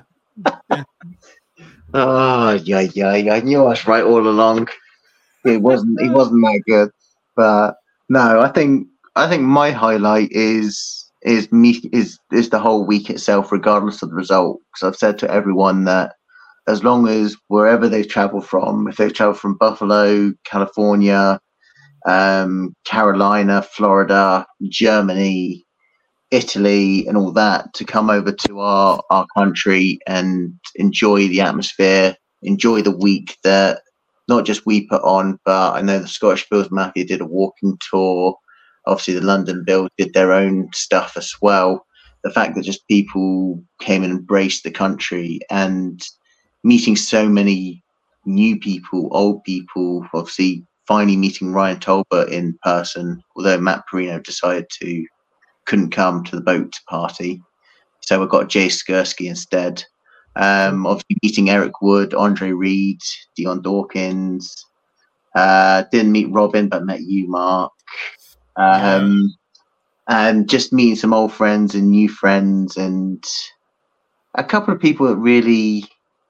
Oh, yeah. I knew I was right all along. He wasn't that good. But, no, I think my highlight is the whole week itself, regardless of the result. Because I've said to everyone that as long as wherever they've travelled from, if they've travelled from Buffalo, California, Carolina, Florida, Germany, Italy, and all that, to come over to our country and enjoy the atmosphere, enjoy the week that not just we put on, but I know the Scottish Bills Mafia did a walking tour. Obviously, the London Bills did their own stuff as well. The fact that just people came and embraced the country and meeting so many new people, old people, obviously finally meeting Ryan Tolbert in person, although Matt Perino couldn't come to the boat party. So we got Jay Skursky instead. Obviously meeting Eric Wood, Andre Reed, Dion Dawkins. Didn't meet Robin, but met you, Mark. And just meeting some old friends and new friends, and a couple of people that really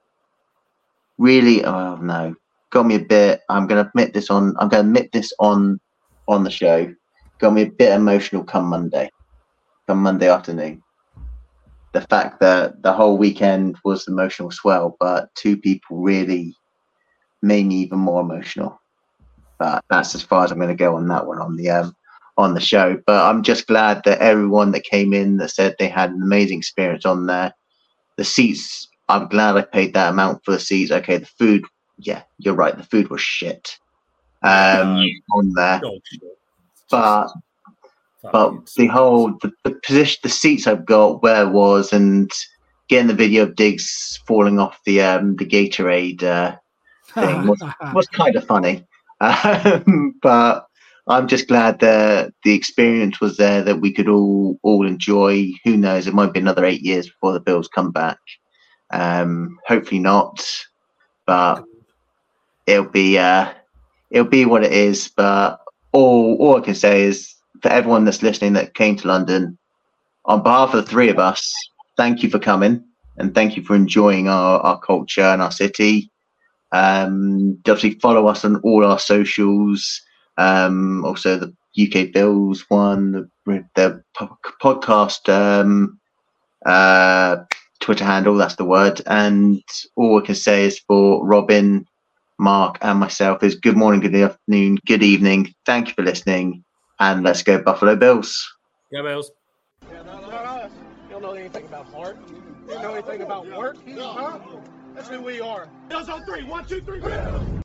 got me a bit. I'm going to admit this on the show. Got me a bit emotional come Monday afternoon. The fact that the whole weekend was emotional as well, but two people really made me even more emotional. But that's as far as I'm going to go on that one on the show. But I'm just glad that everyone that came in that said they had an amazing experience on there. The seats, I'm glad I paid that amount for the seats. Okay, the food, yeah, you're right. The food was shit on there. But the position, the seats I've got where it was, and getting the video of Diggs falling off the Gatorade thing was kind of funny. But I'm just glad that the experience was there, that we could all enjoy. Who knows? It might be another 8 years before the Bills come back. Hopefully not, but it'll be what it is. But all I can say is, for everyone that's listening that came to London, on behalf of the three of us, thank you for coming and thank you for enjoying our culture and our city. Obviously follow us on all our socials. Also the UK Bills one, the podcast Twitter handle, that's the word. And all I can say is, for Robin, Mark and myself, is good morning, good afternoon, good evening. Thank you for listening, and let's go Buffalo Bills. Go Bills. Yeah, not us. You don't know anything about heart. You don't know anything about work. Huh? That's who we are. Bills on 3. 1, 2, 3.